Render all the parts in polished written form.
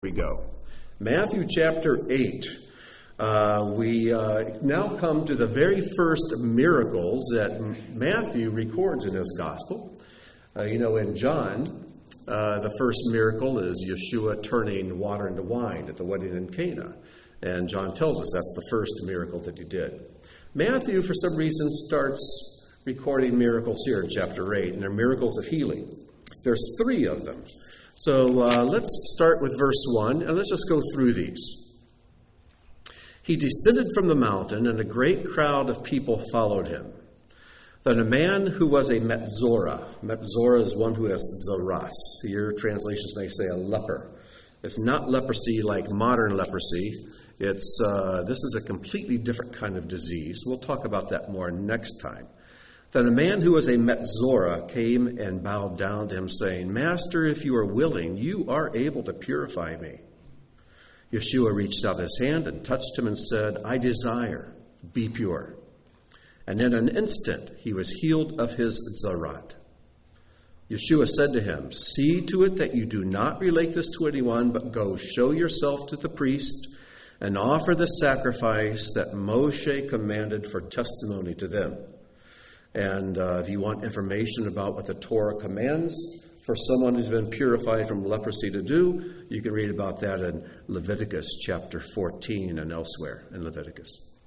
We go. Matthew chapter 8. We now come to the very first miracles that Matthew records in his gospel. In John, the first miracle is Yeshua turning water into wine at the wedding in Cana. And John tells us that's the first miracle that he did. Matthew, for some reason, starts recording miracles here in chapter 8, and they're miracles of healing. There's 3 of them. So let's start with verse 1, and let's just go through these. He descended from the mountain, and a great crowd of people followed him. Then a man who was a Metzora. Metzora is one who has zaras. Your translations may say a leper. It's not leprosy like modern leprosy. This is a completely different kind of disease. We'll talk about that more next time. Then a man who was a Metzora came and bowed down to him, saying, "Master, if you are willing, you are able to purify me." Yeshua reached out his hand and touched him and said, "I desire, be pure." And in an instant he was healed of his zarat. Yeshua said to him, "See to it that you do not relate this to anyone, but go show yourself to the priest and offer the sacrifice that Moshe commanded for testimony to them." And if you want information about what the Torah commands for someone who's been purified from leprosy to do, you can read about that in Leviticus chapter 14 and elsewhere in Leviticus.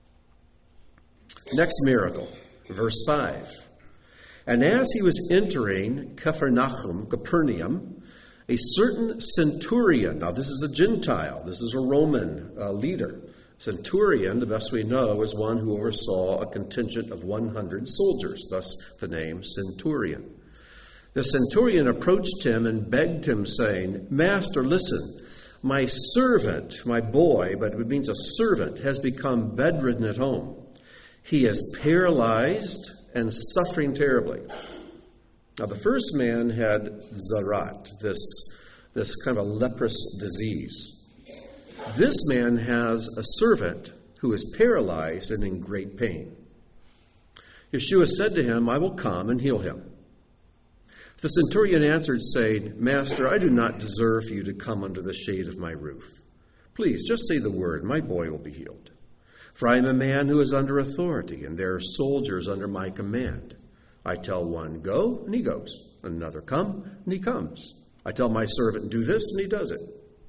Next miracle, verse 5. And as he was entering Capernaum, a certain centurion, now this is a Gentile, this is a Roman leader. Centurion, the best we know, is one who oversaw a contingent of 100 soldiers, thus the name centurion. The centurion approached him and begged him, saying, "Master, listen, my servant, my boy," but it means a servant, "has become bedridden at home. He is paralyzed and suffering terribly." Now, the first man had zarat, this kind of a leprous disease. This man has a servant who is paralyzed and in great pain. Yeshua said to him, "I will come and heal him." The centurion answered, saying, "Master, I do not deserve for you to come under the shade of my roof. Please, just say the word, my boy will be healed. For I am a man who is under authority, and there are soldiers under my command. I tell one, go, and he goes. Another, come, and he comes. I tell my servant, do this, and he does it."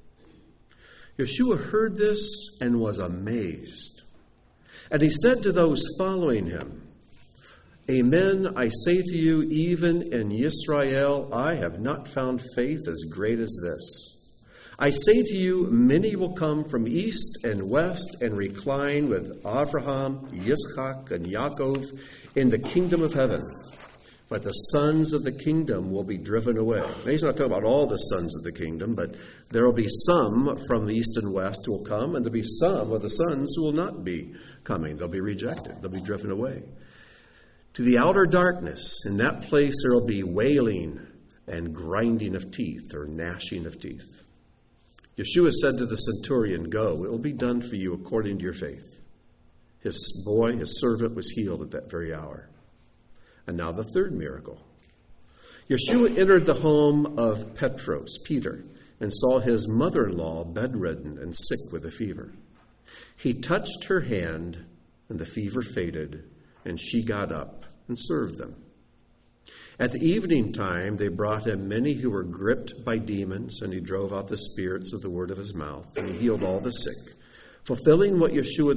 Yeshua heard this and was amazed. And he said to those following him, "Amen, I say to you, even in Israel, I have not found faith as great as this. I say to you, many will come from east and west and recline with Abraham, Yitzchak, and Yaakov in the kingdom of heaven. But the sons of the kingdom will be driven away." Now, he's not talking about all the sons of the kingdom, but there will be some from the east and west who will come, and there will be some of the sons who will not be coming. They'll be rejected. They'll be driven away. To the outer darkness, in that place there will be wailing and grinding of teeth, or gnashing of teeth. Yeshua said to the centurion, "Go, it will be done for you according to your faith." His boy, his servant, was healed at that very hour. And now the third miracle. Yeshua entered the home of Petros, Peter, and saw his mother-in-law bedridden and sick with a fever. He touched her hand, and the fever faded, and she got up and served them. At the evening time, they brought him many who were gripped by demons, and he drove out the spirits with the word of his mouth, and he healed all the sick, fulfilling what Isaiah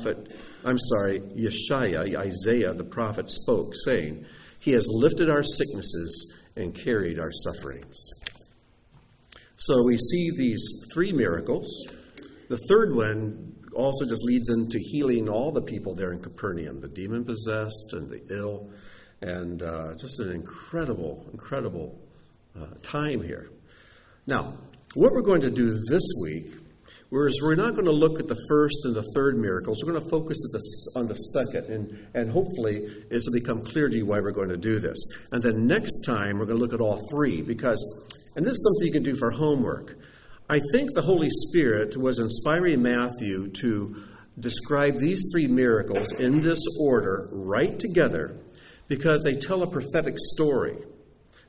the prophet spoke, saying, "He has lifted our sicknesses and carried our sufferings." So we see these 3 miracles. The third one also just leads into healing all the people there in Capernaum, the demon-possessed and the ill, and just an incredible time here. Now, what we're going to do this week, whereas we're not going to look at the first and the third miracles, we're going to focus on the second, and hopefully this will become clear to you why we're going to do this. And then next time we're going to look at all 3, because, and this is something you can do for homework, I think the Holy Spirit was inspiring Matthew to describe these 3 miracles in this order right together, because they tell a prophetic story.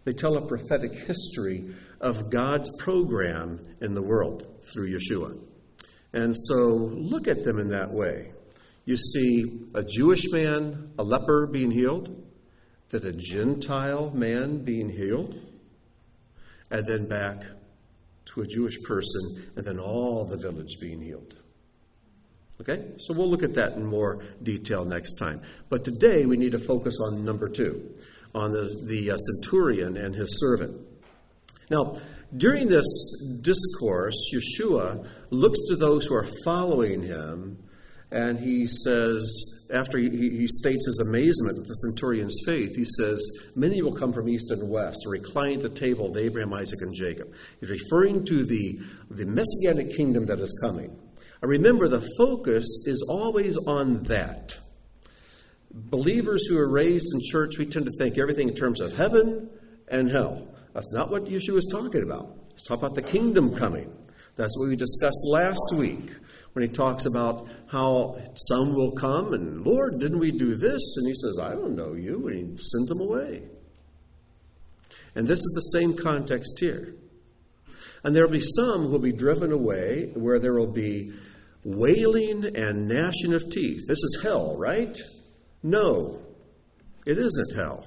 They tell a prophetic history of God's program in the world through Yeshua. And so look at them in that way. You see a Jewish man, a leper, being healed, then a Gentile man being healed, and then back to a Jewish person, and then all the village being healed. Okay? So we'll look at that in more detail next time. But today we need to focus on number 2, on the centurion and his servant. Now, during this discourse, Yeshua looks to those who are following him, and he says, after he states his amazement at the centurion's faith, he says, many will come from east and west to recline at the table of Abraham, Isaac, and Jacob. He's referring to the Messianic kingdom that is coming. And remember, the focus is always on that. Believers who are raised in church, we tend to think everything in terms of heaven and hell. That's not what Yeshua is talking about. He's talking about the kingdom coming. That's what we discussed last week when he talks about how some will come and, Lord, didn't we do this? And he says, I don't know you. And he sends them away. And this is the same context here. And there will be some who will be driven away where there will be wailing and gnashing of teeth. This is hell, right? No, it isn't hell.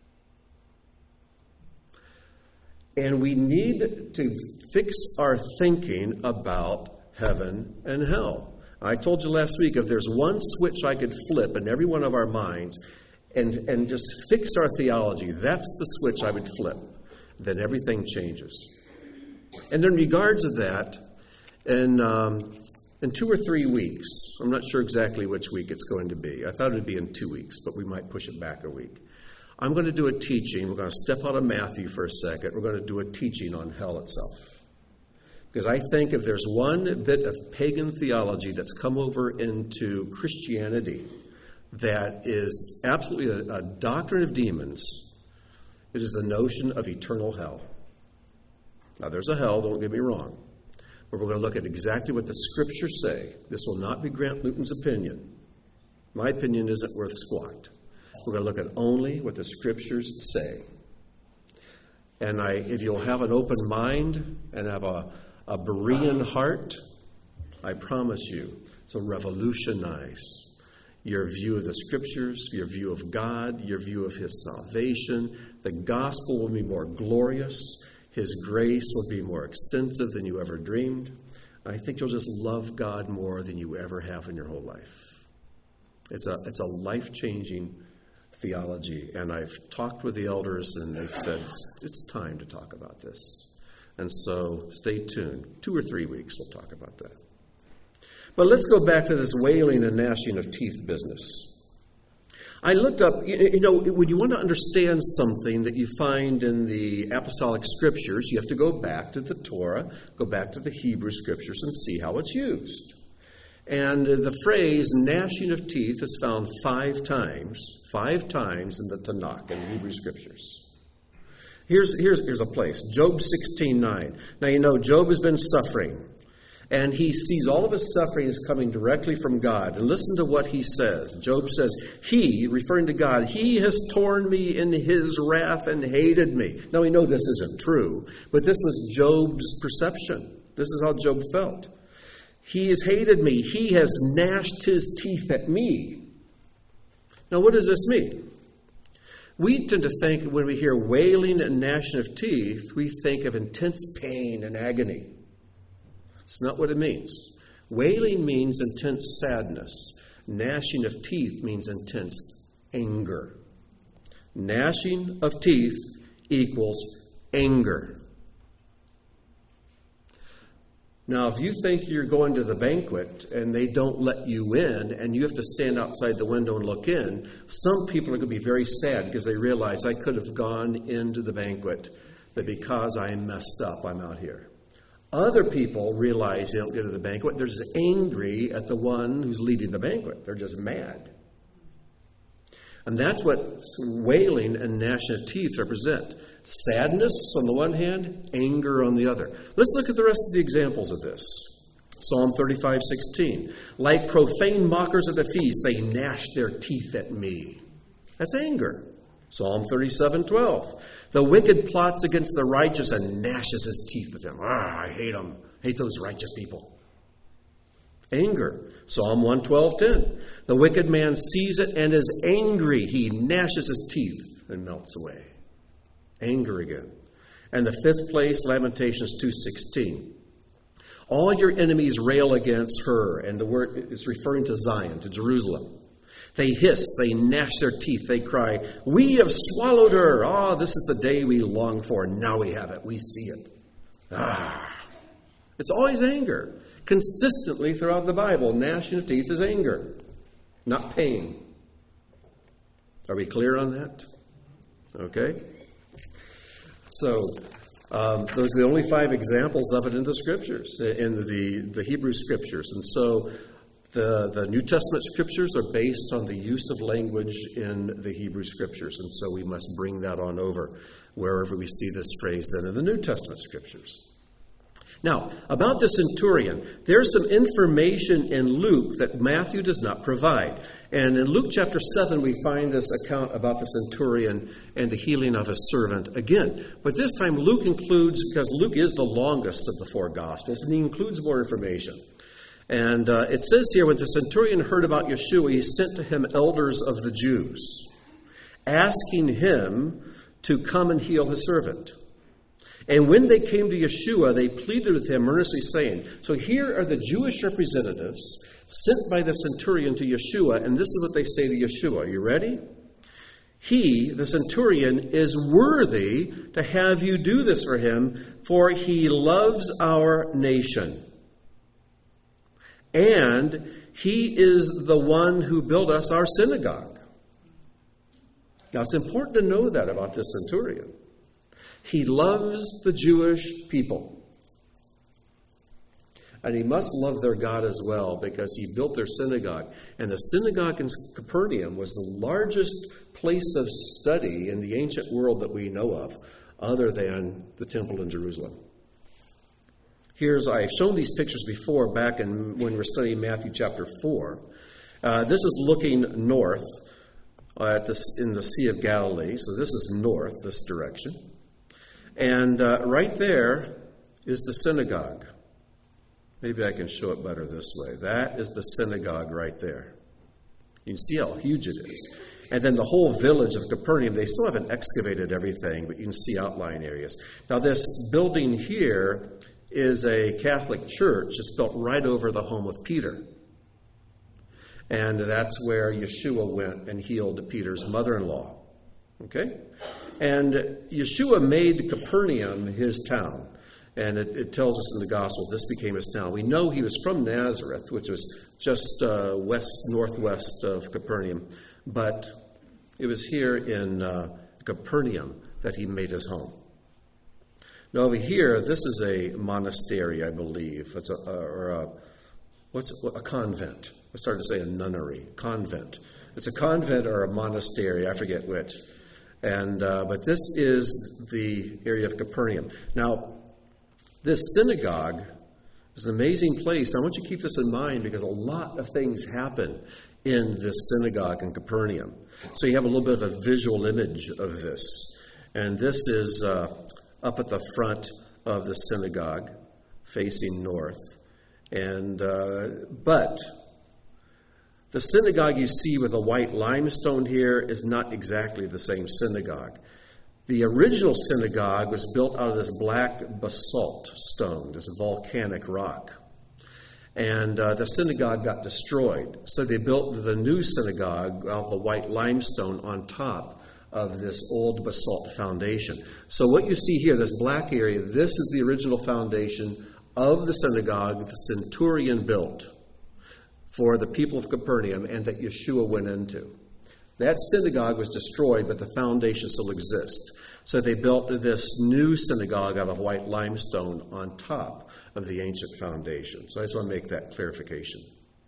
And we need to fix our thinking about heaven and hell. I told you last week, if there's one switch I could flip in every one of our minds and just fix our theology, that's the switch I would flip. Then everything changes. And in regards to that, in 2 or 3 weeks, I'm not sure exactly which week it's going to be. I thought it would be in 2 weeks, but we might push it back a week. I'm going to do a teaching. We're going to step out of Matthew for a second. We're going to do a teaching on hell itself. Because I think if there's one bit of pagan theology that's come over into Christianity that is absolutely a doctrine of demons, it is the notion of eternal hell. Now, there's a hell, don't get me wrong. But we're going to look at exactly what the Scriptures say. This will not be Grant Newton's opinion. My opinion isn't worth squat. We're going to look at only what the Scriptures say. And if you'll have an open mind and have a Berean heart, I promise you, this will revolutionize your view of the Scriptures, your view of God, your view of His salvation. The gospel will be more glorious. His grace will be more extensive than you ever dreamed. I think you'll just love God more than you ever have in your whole life. It's a life-changing theology, and I've talked with the elders, and they've said it's time to talk about this. And so stay tuned. 2 or 3 weeks we'll talk about that. But let's go back to this wailing and gnashing of teeth business. I looked up, when you want to understand something that you find in the apostolic scriptures, you have to go back to the Torah, go back to the Hebrew scriptures, and see how it's used. And the phrase gnashing of teeth is found 5 times in the Tanakh, in the Hebrew scriptures. Here's a place, Job 16:9. Now, you know, Job has been suffering, and he sees all of his suffering is coming directly from God. And listen to what he says. Job says, he, referring to God, he has torn me in his wrath and hated me. Now, we know this isn't true, but this was Job's perception. This is how Job felt. He has hated me. He has gnashed his teeth at me. Now, what does this mean? We tend to think when we hear wailing and gnashing of teeth, we think of intense pain and agony. It's not what it means. Wailing means intense sadness. Gnashing of teeth means intense anger. Gnashing of teeth equals anger. Now, if you think you're going to the banquet and they don't let you in and you have to stand outside the window and look in, some people are going to be very sad because they realize I could have gone into the banquet, but because I messed up, I'm out here. Other people realize they don't get to the banquet. They're just angry at the one who's leading the banquet. They're just mad. And that's what wailing and gnashing of teeth represent. Sadness on the one hand, anger on the other. Let's look at the rest of the examples of this. Psalm 35:16. Like profane mockers at a feast, they gnash their teeth at me. That's anger. Psalm 37:12. The wicked plots against the righteous and gnashes his teeth with them. I hate them. Hate those righteous people. Anger. Psalm 112:10. The wicked man sees it and is angry. He gnashes his teeth and melts away. Anger again. And the fifth place, Lamentations 2:16. All your enemies rail against her. And the word is referring to Zion, to Jerusalem. They hiss, they gnash their teeth, they cry, we have swallowed her. This is the day we long for. Now we have it. We see it. It's always anger. Consistently throughout the Bible, gnashing of teeth is anger, not pain. Are we clear on that? Okay. So, those are the only 5 examples of it in the Scriptures, in the Hebrew Scriptures. And so, the New Testament Scriptures are based on the use of language in the Hebrew Scriptures. And so we must bring that on over wherever we see this phrase then in the New Testament Scriptures. Now, about the centurion, there's some information in Luke that Matthew does not provide. And in Luke chapter 7, we find this account about the centurion and the healing of his servant again. But this time Luke includes, because Luke is the longest of the 4 Gospels, and he includes more information. And it says here, when the centurion heard about Yeshua, he sent to him elders of the Jews, asking him to come and heal his servant. And when they came to Yeshua, they pleaded with him, earnestly saying, so here are the Jewish representatives sent by the centurion to Yeshua, and this is what they say to Yeshua. Are you ready? He, the centurion, is worthy to have you do this for him, for he loves our nation. And he is the one who built us our synagogue. Now, it's important to know that about this centurion. He loves the Jewish people. And he must love their God as well, because he built their synagogue. And the synagogue in Capernaum was the largest place of study in the ancient world that we know of, other than the temple in Jerusalem. I've shown these pictures before back when we were studying Matthew chapter 4. This is looking north in the Sea of Galilee. So this is north, this direction. And right there is the synagogue. Maybe I can show it better this way. That is the synagogue right there. You can see how huge it is. And then the whole village of Capernaum, they still haven't excavated everything, but you can see outline areas. Now this building here is a Catholic church. It's built right over the home of Peter. And that's where Yeshua went and healed Peter's mother-in-law. Okay? And Yeshua made Capernaum his town. And it tells us in the gospel this became his town. We know he was from Nazareth, which was just northwest of Capernaum. But it was here in Capernaum that he made his home. Now over here, this is a monastery, I believe. It's a convent. I started to say a nunnery. Convent. It's a convent or a monastery. I forget which. And but this is the area of Capernaum. Now, this synagogue is an amazing place. I want you to keep this in mind because a lot of things happen in this synagogue in Capernaum. So you have a little bit of a visual image of this. And this is up at the front of the synagogue, facing north. And but the synagogue you see with the white limestone here is not exactly the same synagogue. The original synagogue was built out of this black basalt stone, this volcanic rock. And the synagogue got destroyed. So they built the new synagogue out of the white limestone on top of this old basalt foundation. So what you see here, this black area, this is the original foundation of the synagogue the centurion built for the people of Capernaum and that Yeshua went into. That synagogue was destroyed, but the foundation still exists. So they built this new synagogue out of white limestone on top of the ancient foundation. So I just want to make that clarification.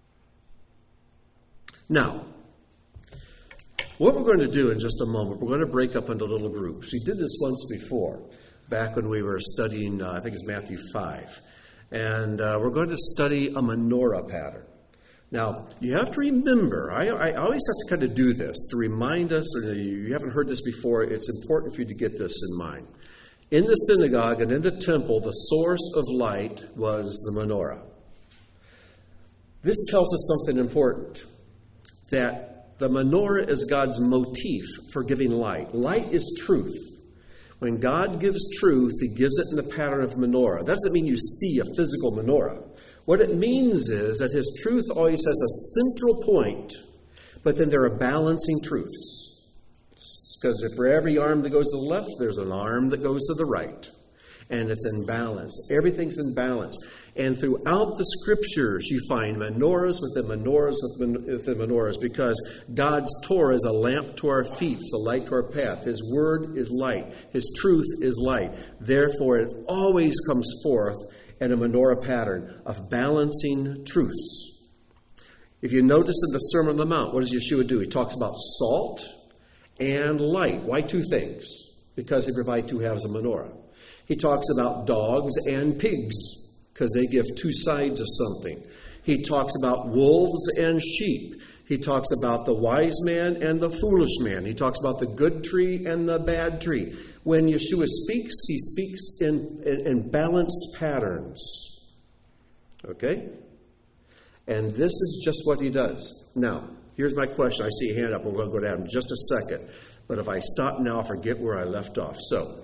Now, what we're going to do in just a moment, we're going to break up into little groups. We did this once before, back when we were studying, I think it's Matthew 5. And we're going to study a menorah pattern. Now, you have to remember, I always have to kind of do this to remind us, or you haven't heard this before, it's important for you to get this in mind. In the synagogue and in the temple, the source of light was the menorah. This tells us something important, that the menorah is God's motif for giving light. Light is truth. When God gives truth, he gives it in the pattern of menorah. That doesn't mean you see a physical menorah. What it means is that his truth always has a central point, but then there are balancing truths. Because if for every arm that goes to the left, there's an arm that goes to the right. And it's in balance. Everything's in balance. And throughout the scriptures, you find menorahs within menorahs within menorahs, because God's Torah is a lamp to our feet. It's a light to our path. His word is light. His truth is light. Therefore, it always comes forth in a menorah pattern of balancing truths. If you notice in the Sermon on the Mount, what does Yeshua do? He talks about salt and light. Why two things? Because they provide two halves of menorah. He talks about dogs and pigs, because they give two sides of something. He talks about wolves and sheep. He talks about the wise man and the foolish man. He talks about the good tree and the bad tree. When Yeshua speaks, he speaks in balanced patterns. Okay? And this is just what he does. Now, here's my question. I see a hand up. We're going to go down in just a second. But if I stop now, I forget where I left off. So,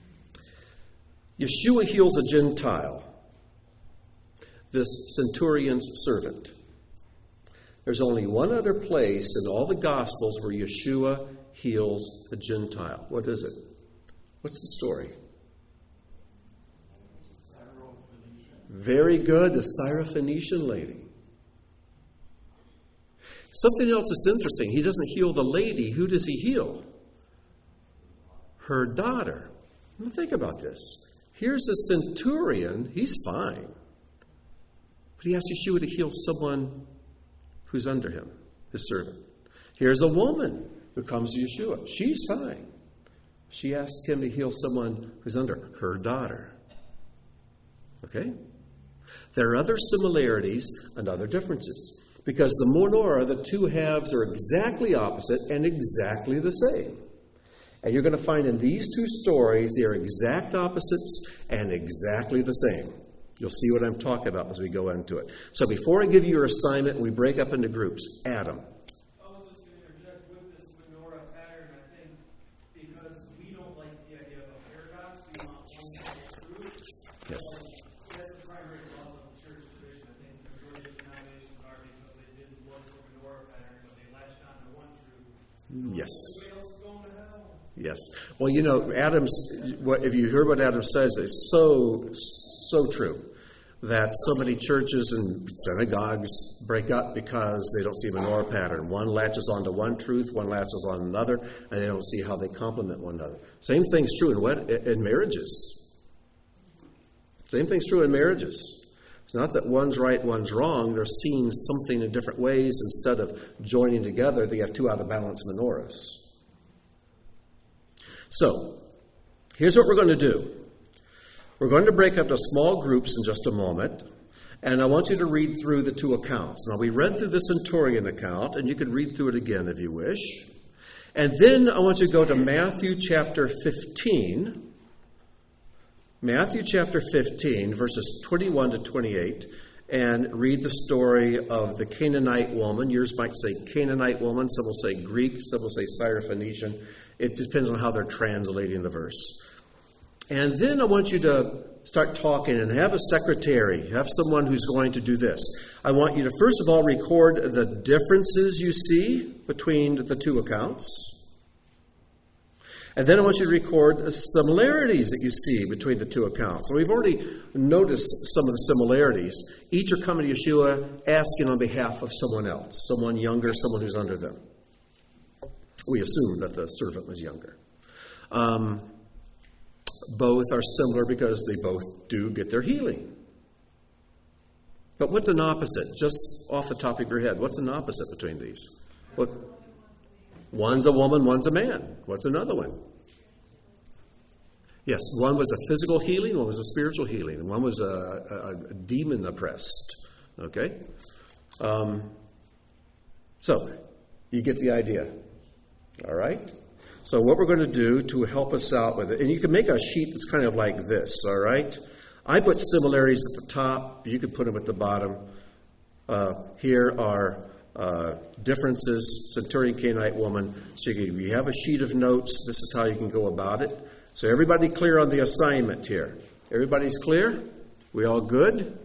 Yeshua heals a Gentile, this centurion's servant. There's only one other place in all the Gospels where Yeshua heals a Gentile. What is it? What's the story? Very good, the Syrophoenician lady. Something else is interesting. He doesn't heal the lady. Who does he heal? Her daughter. Now think about this. Here's a centurion. He's fine. But he asks Yeshua to heal someone who's under him, his servant. Here's a woman who comes to Yeshua. She's fine. She asks him to heal someone who's under her daughter. Okay? There are other similarities and other differences. Because the menorah, the two halves are exactly opposite and exactly the same. And you're going to find in these two stories, they are exact opposites and exactly the same. You'll see what I'm talking about as we go into it. So before I give you your assignment, we break up into groups. Adam. I was just going to interject with this menorah pattern, I think, because we don't like the idea of a paradox. We want one simple truth. Yes. That's the primary cause of the church division. I think the majority of denominations are because they didn't look for menorah pattern, but they latched on to one truth. Yes. Everybody else is going to hell. Yes. Well, you know, if you hear what Adam says, it's so true that so many churches and synagogues break up because they don't see a menorah pattern. One latches onto one truth, one latches on another, and they don't see how they complement one another. Same thing's true in marriages. Same thing's true in marriages. It's not that one's right, one's wrong. They're seeing something in different ways. Instead of joining together, they have two out of balance menorahs. So, here's what we're going to do. We're going to break up to small groups in just a moment, and I want you to read through the two accounts. Now, we read through the centurion account, and you can read through it again if you wish. And then I want you to go to Matthew chapter 15. Matthew chapter 15, verses 21 to 28, and read the story of the Canaanite woman. Yours might say Canaanite woman, some will say Greek, some will say Syrophoenician. It depends on how they're translating the verse. And then I want you to start talking and have a secretary, have someone who's going to do this. I want you to first of all record the differences you see between the two accounts. And then I want you to record the similarities that you see between the two accounts. So we've already noticed some of the similarities. Each are coming to Yeshua asking on behalf of someone else, someone younger, someone who's under them. We assume that the servant was younger. Both are similar because they both do get their healing. But what's an opposite? Just off the top of your head, what's an opposite between these? What? One's a woman, one's a man. What's another one? Yes, one was a physical healing, one was a spiritual healing, and one was a demon oppressed. Okay? So, you get the idea. All right? So what we're going to do to help us out with it, and you can make a sheet that's kind of like this, all right? I put similarities at the top. You can put them at the bottom. Here are differences, centurion Canaanite woman. So you have a sheet of notes. This is how you can go about it. So everybody clear on the assignment here? Everybody's clear? We all good?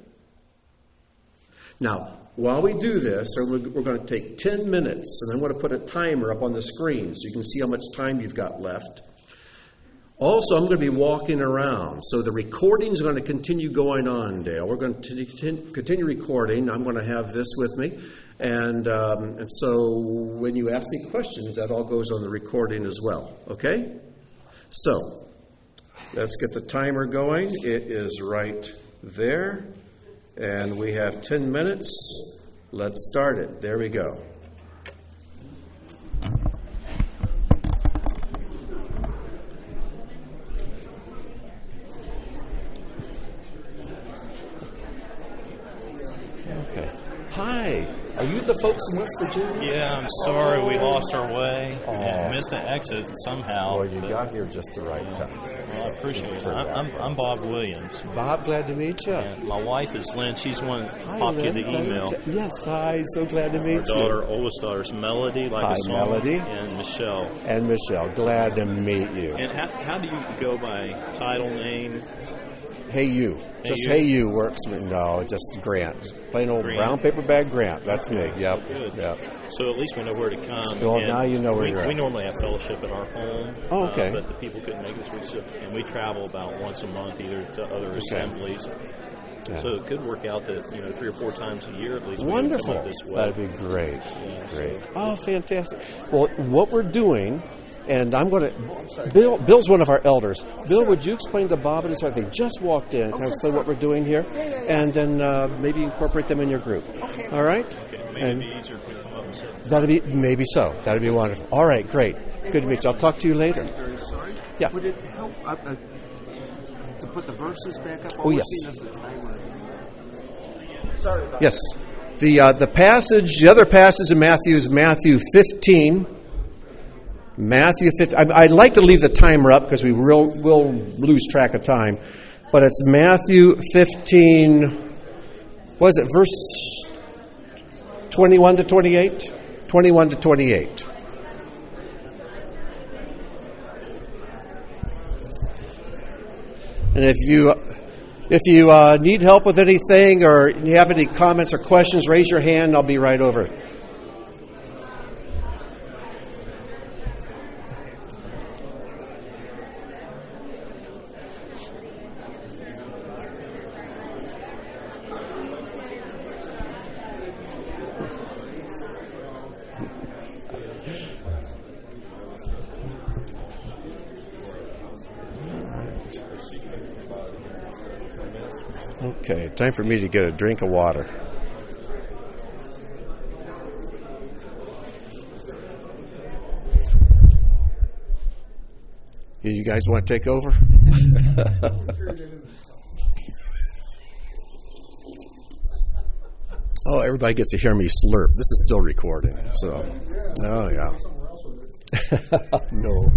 Now, while we do this, we're going to take 10 minutes, and I'm going to put a timer up on the screen so you can see how much time you've got left. Also, I'm going to be walking around, so the recording is going to continue going on, Dale. We're going to continue recording. I'm going to have this with me, and so when you ask me questions, that all goes on the recording as well, okay? So, let's get the timer going. It is right there. And we have 10 minutes. Let's start it. There we go. Okay. Hi. Are you the folks in West Virginia? Yeah, I'm sorry we lost our way and missed an exit somehow. Well, you got here just the right time. Well, I appreciate it. I'm Bob Williams. Bob, glad to meet you. And my wife is Lynn. She's the one who popped you the email. Yes, hi. So glad to meet you. Our oldest daughter's Melody, like a song. Melody. And Michelle. And Michelle, glad to meet you. And how do you go by title, name? Hey You. Just Hey You works. No, just Grant. Just plain old brown paper bag Grant. That's me. Yep. Good. Yep. So at least we know where to come. Well, now you know where you're at. We normally have fellowship at our home. Oh, okay. But the people couldn't make it this week, and we travel about once a month either to other assemblies. Yeah. So it could work out that 3 or 4 times a year at least. Wonderful. We come up this way. That'd be great. Yeah, great. So. Oh, fantastic. Well, what we're doing, and I'm going to. Bill's one of our elders. Bill, would you explain to Bob and his wife? They just walked in. Can I explain what we're doing here? And then maybe incorporate them in your group. All right? Okay. Maybe it'd be easier if we come up and sit. That'd be maybe so. That'd be wonderful. All right, great. Good to meet you. I'll talk to you later. Sorry? Yeah. Would it help to put the verses back up? Oh, yes. Sorry about Yes. The passage, the other passage in Matthew is Matthew 15. Matthew 15. I'd like to leave the timer up because we will lose track of time. But it's Matthew 15, what is it, verse 21 to 28? 21 to 28. And if you need help with anything or you have any comments or questions, raise your hand and I'll be right over. Okay, time for me to get a drink of water. You guys want to take over? Oh, everybody gets to hear me slurp. This is still recording, so. Oh, yeah. No.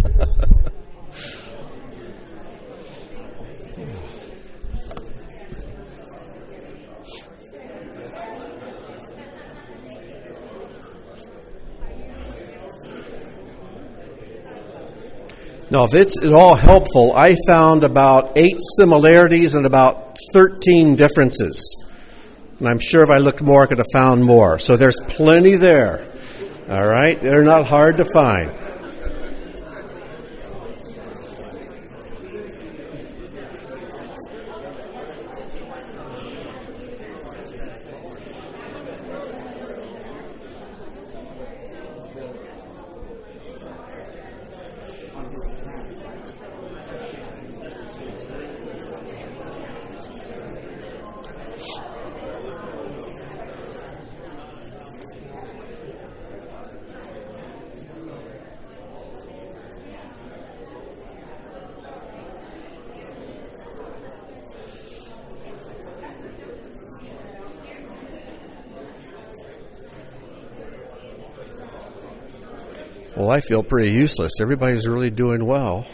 Now, if it's at all helpful, I found about 8 similarities and about 13 differences. And I'm sure if I looked more, I could have found more. So there's plenty there. All right? They're not hard to find. Well, I feel pretty useless. Everybody's really doing well.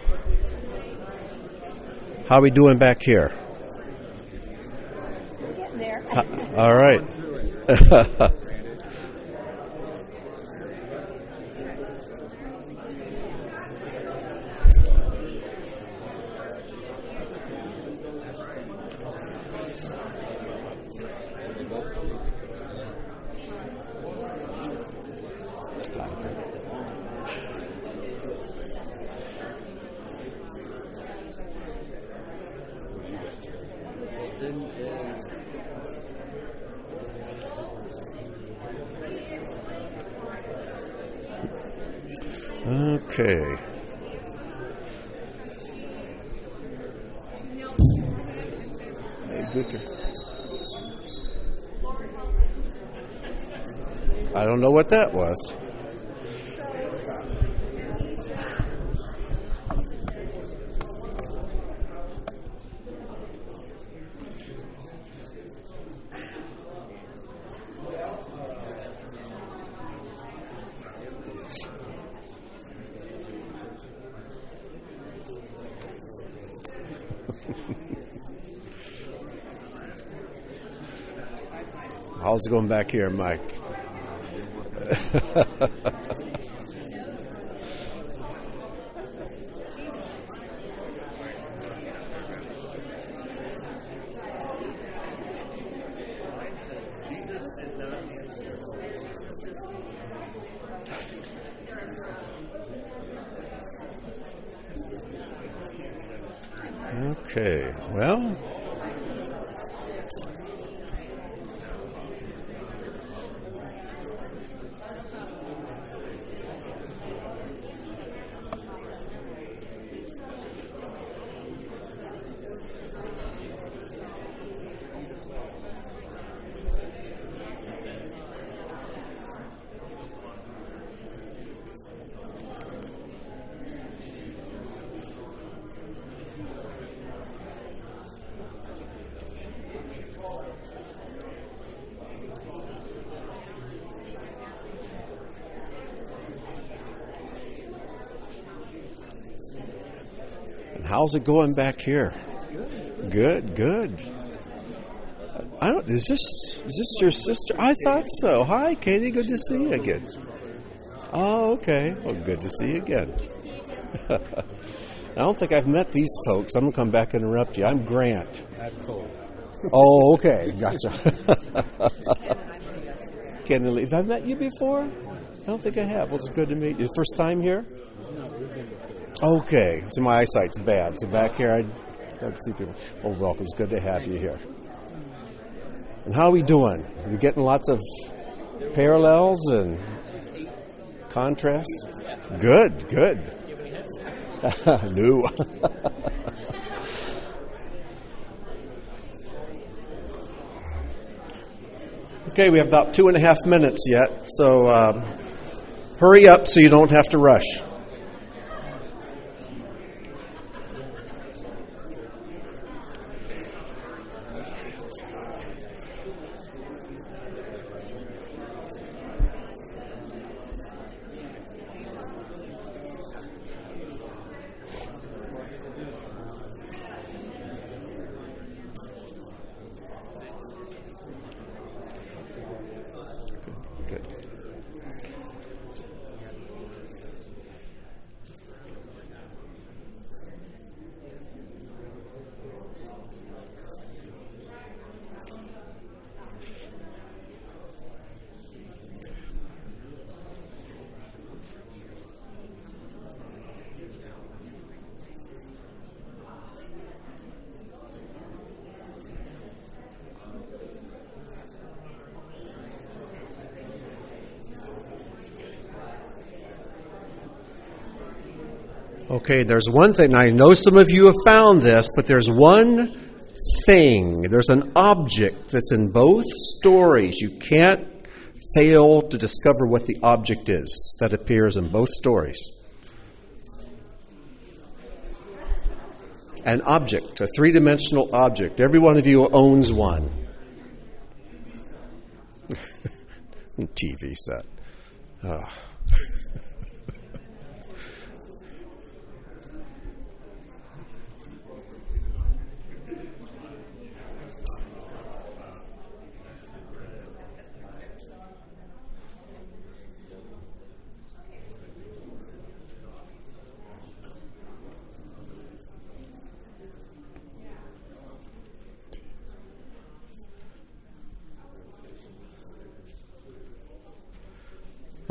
How are we doing back here? We're getting there. All right. Okay. Hey, good. I don't know what that was. How's it going back here, Mike? Okay, well. How's it going back here? Good, good. I don't. Is this your sister? I thought so. Hi, Katie. Good to see you again. Oh, okay. Well, good to see you again. I don't think I've met these folks. I'm gonna come back and interrupt you. I'm Grant. That's cool. Oh, okay. Gotcha. Kenny, have I met you before? I don't think I have. Well, it's good to meet you. First time here? Okay, so my eyesight's bad. So back here, I don't see people. Oh, welcome. It's good to have you here. And how are we doing? Are we getting lots of parallels and contrasts? Good, good. No. Okay, we have about 2.5 minutes yet, so hurry up so you don't have to rush. Okay, there's one thing. I know some of you have found this, but there's one thing. There's an object that's in both stories. You can't fail to discover what the object is that appears in both stories. An object, a three-dimensional object. Every one of you owns one. TV set. Oh.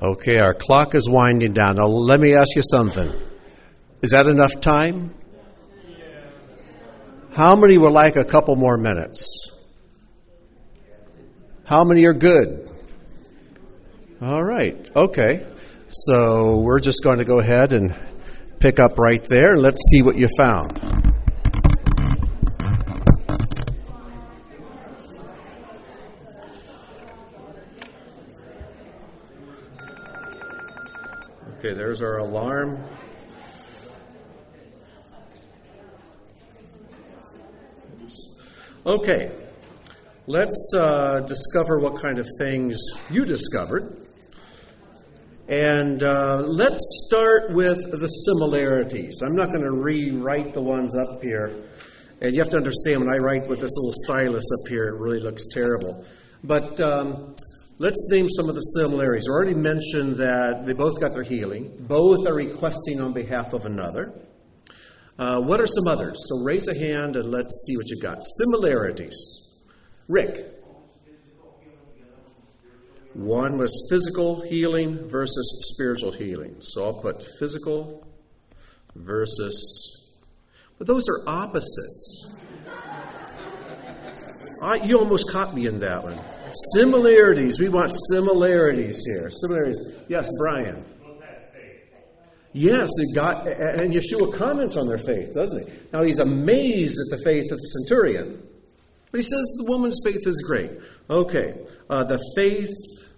Okay, our clock is winding down. Now, let me ask you something. Is that enough time? How many would like a couple more minutes? How many are good? All right, okay. So we're just going to go ahead and pick up right there. Let's see what you found. Okay, there's our alarm. Okay, let's discover what kind of things you discovered. And let's start with the similarities. I'm not going to rewrite the ones up here. And you have to understand, when I write with this little stylus up here, it really looks terrible. But let's name some of the similarities. I already mentioned that they both got their healing. Both are requesting on behalf of another. What are some others? So raise a hand and let's see what you got. Similarities. Rick. One was physical healing versus spiritual healing. So I'll put physical versus... But those are opposites. You almost caught me in that one. Similarities. We want similarities here. Similarities. Yes, Brian. Yes, and Yeshua comments on their faith, doesn't he? Now, he's amazed at the faith of the centurion. But he says the woman's faith is great. Okay, the faith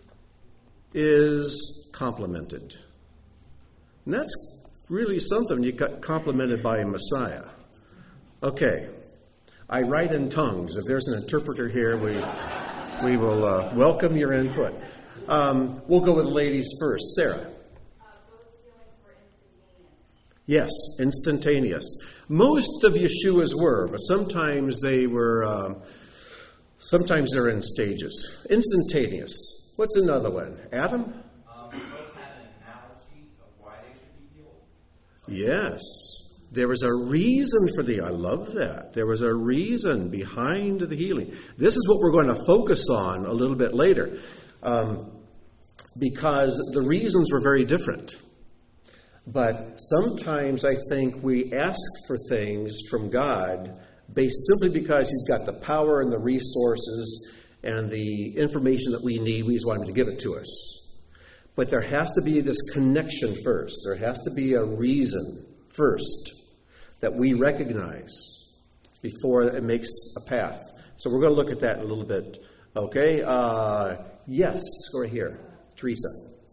is complimented. And that's really something. You got complimented by a Messiah. Okay, I write in tongues. If there's an interpreter here, we will welcome your input. We'll go with ladies first. Sarah. Yes, instantaneous. Most of Yeshua's were, but sometimes they were. Sometimes they're in stages. Instantaneous. What's another one? Adam? We both had an analogy of why they should be healed. Yes. There was a reason for I love that. There was a reason behind the healing. This is what we're going to focus on a little bit later. Because the reasons were very different. But sometimes I think we ask for things from God based simply because He's got the power and the resources and the information that we need. We just want Him to give it to us. But there has to be this connection first. There has to be a reason first that we recognize before it makes a path. So we're going to look at that in a little bit. Okay? Yes, let's go right here. Teresa.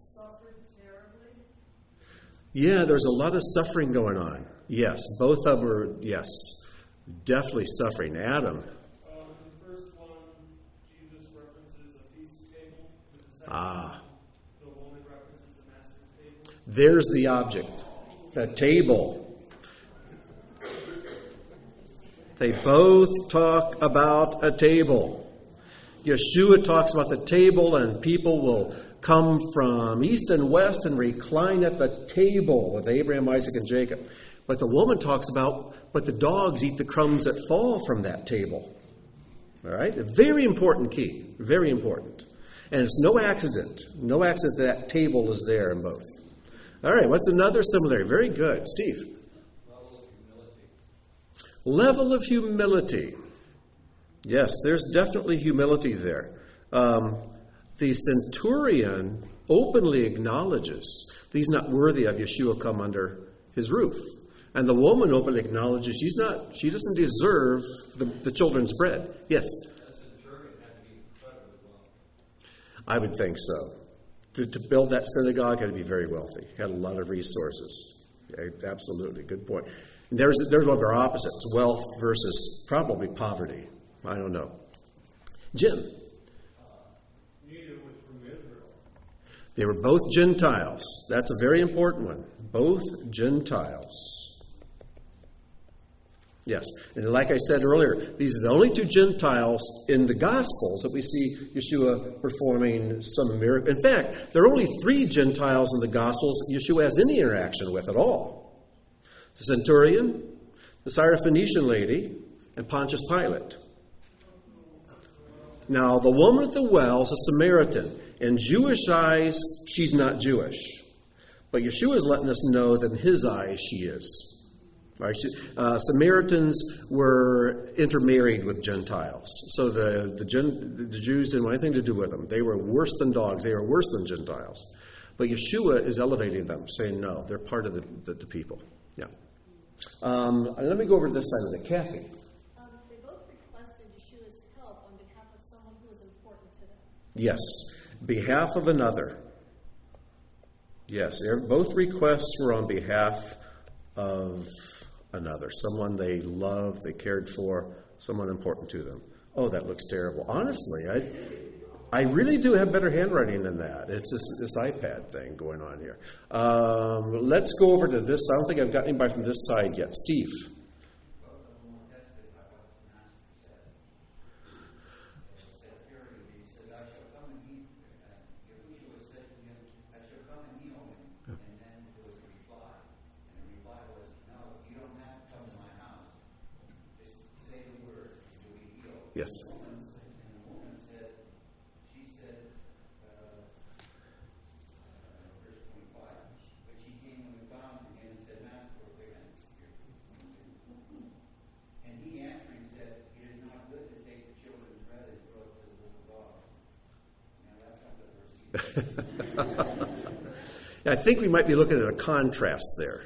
Yeah, there's a lot of suffering going on. Yes, both of them are, yes, definitely suffering. Adam. The first one, Jesus references a feast table. The second the woman references the master's table. There's the object, the table. They both talk about a table. Yeshua talks about the table, and people will come from east and west and recline at the table with Abraham, Isaac, and Jacob. But the woman talks about, but the dogs eat the crumbs that fall from that table. All right? A very important key. Very important. And it's no accident. No accident that table is there in both. All right, what's another similarity? Very good. Steve. Level of humility. Yes, there's definitely humility there. The centurion openly acknowledges that he's not worthy of Yeshua come under his roof. And the woman openly acknowledges she doesn't deserve the children's bread. Yes? I would think so. To build that synagogue, had to be very wealthy. Had a lot of resources. Absolutely. Good point. And there's one of our opposites, wealth versus probably poverty. I don't know. Jim? They were both Gentiles. That's a very important one. Both Gentiles. Yes. And like I said earlier, these are the only two Gentiles in the Gospels that we see Yeshua performing some miracle. In fact, there are only 3 Gentiles in the Gospels Yeshua has any interaction with at all. The centurion, the Syrophoenician lady, and Pontius Pilate. Now, the woman at the well is a Samaritan. In Jewish eyes, she's not Jewish. But Yeshua is letting us know that in his eyes, she is. Right? Samaritans were intermarried with Gentiles. So the Jews didn't want anything to do with them. They were worse than dogs. They were worse than Gentiles. But Yeshua is elevating them, saying, no, they're part of the people. Yeah. Let me go over to this side of it. Kathy. They both requested Yeshua's help on behalf of someone who was important to them. Yes. Behalf of another. Yes. Both requests were on behalf of another. Someone they loved, they cared for, someone important to them. Oh, that looks terrible. Honestly, I really do have better handwriting than that. It's this iPad thing going on here. Let's go over to this. I don't think I've got anybody from this side yet. Steve. Yes. I think we might be looking at a contrast there.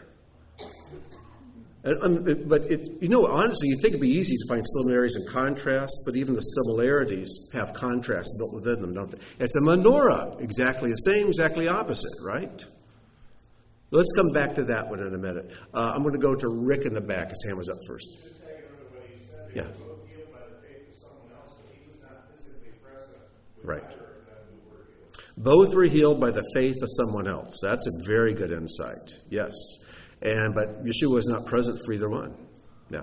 But honestly, you think it'd be easy to find similarities and contrasts, but even the similarities have contrasts built within them, don't they? It's a menorah, exactly the same, exactly opposite, right? Let's come back to that one in a minute. I'm going to go to Rick in the back. His hand was up first. Just tagging on to what he said, yeah. They were both healed by the faith of someone else, but he was not physically present with right. either of them who were healed. Both were healed by the faith of someone else. That's a very good insight. Yes. But Yeshua is not present for either one. Yeah.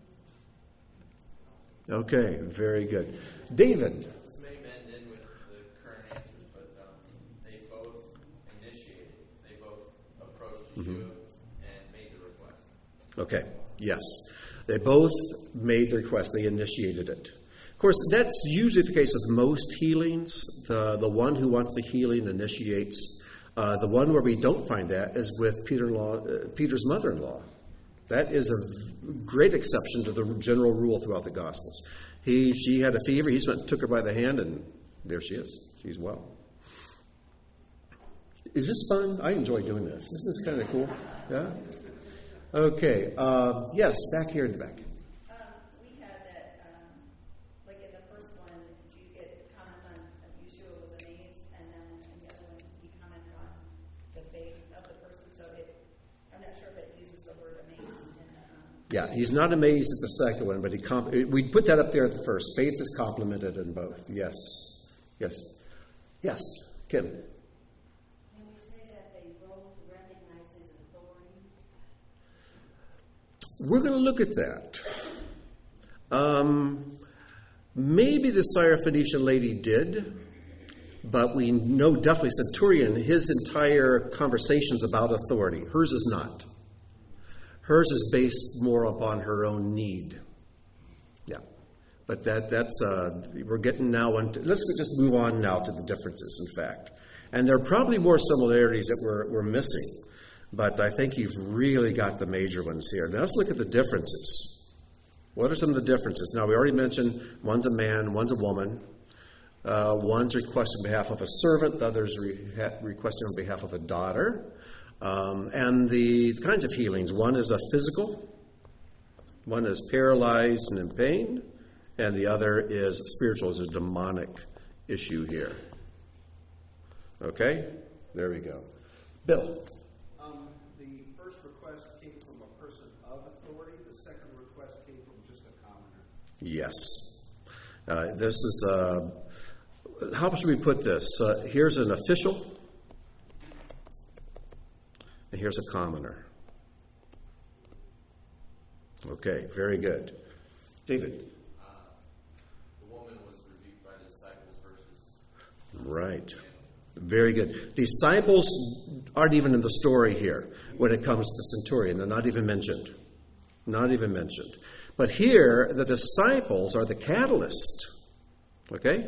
Okay, very good. David. This may bend in with the current answers, but they both initiated. They both approached Yeshua and made the request. Okay, yes. They both made the request. They initiated it. Of course, that's usually the case with most healings. The one who wants the healing initiates. The one where we don't find that is with Peter's mother-in-law. That is a great exception to the general rule throughout the Gospels. She had a fever. He took her by the hand, and there she is. She's well. Is this fun? I enjoy doing this. Isn't this kind of cool? Yeah? Okay. Yes, back here in the back. We had that, like in the first one, you get comments on Yeshua was amazed, and then in the other one, he commented on the faith of the person. So I'm not sure if it uses the word amazed. Yeah, he's not amazed at the second one, but we put that up there at the first. Faith is complimented in both. Yes. Yes. Yes. Kim. Can we say that they both recognize his authority? We're going to look at that. Maybe the Syrophoenician lady did, but we know definitely Centurion, his entire conversation's about authority. Hers is not. Hers is based more upon her own need. Yeah. But that's we're getting now into, let's just move on now to the differences, in fact. And there are probably more similarities that we're missing. But I think you've really got the major ones here. Now let's look at the differences. What are some of the differences? Now, we already mentioned one's a man, one's a woman. One's requesting on behalf of a servant, the other's requesting on behalf of a daughter. And the kinds of healings. One is a physical. One is paralyzed and in pain. And the other is spiritual, is a demonic issue here. Okay? There we go. Bill. The first request came from a person of authority. The second request came from just a commoner. Yes. This is, how should we put this? Here's an official, and here's a commoner. Okay, very good. David. The woman was rebuked by the disciples versus... Right. Very good. Disciples aren't even in the story here when it comes to Centurion. They're not even mentioned. Not even mentioned. But here, the disciples are the catalyst. Okay?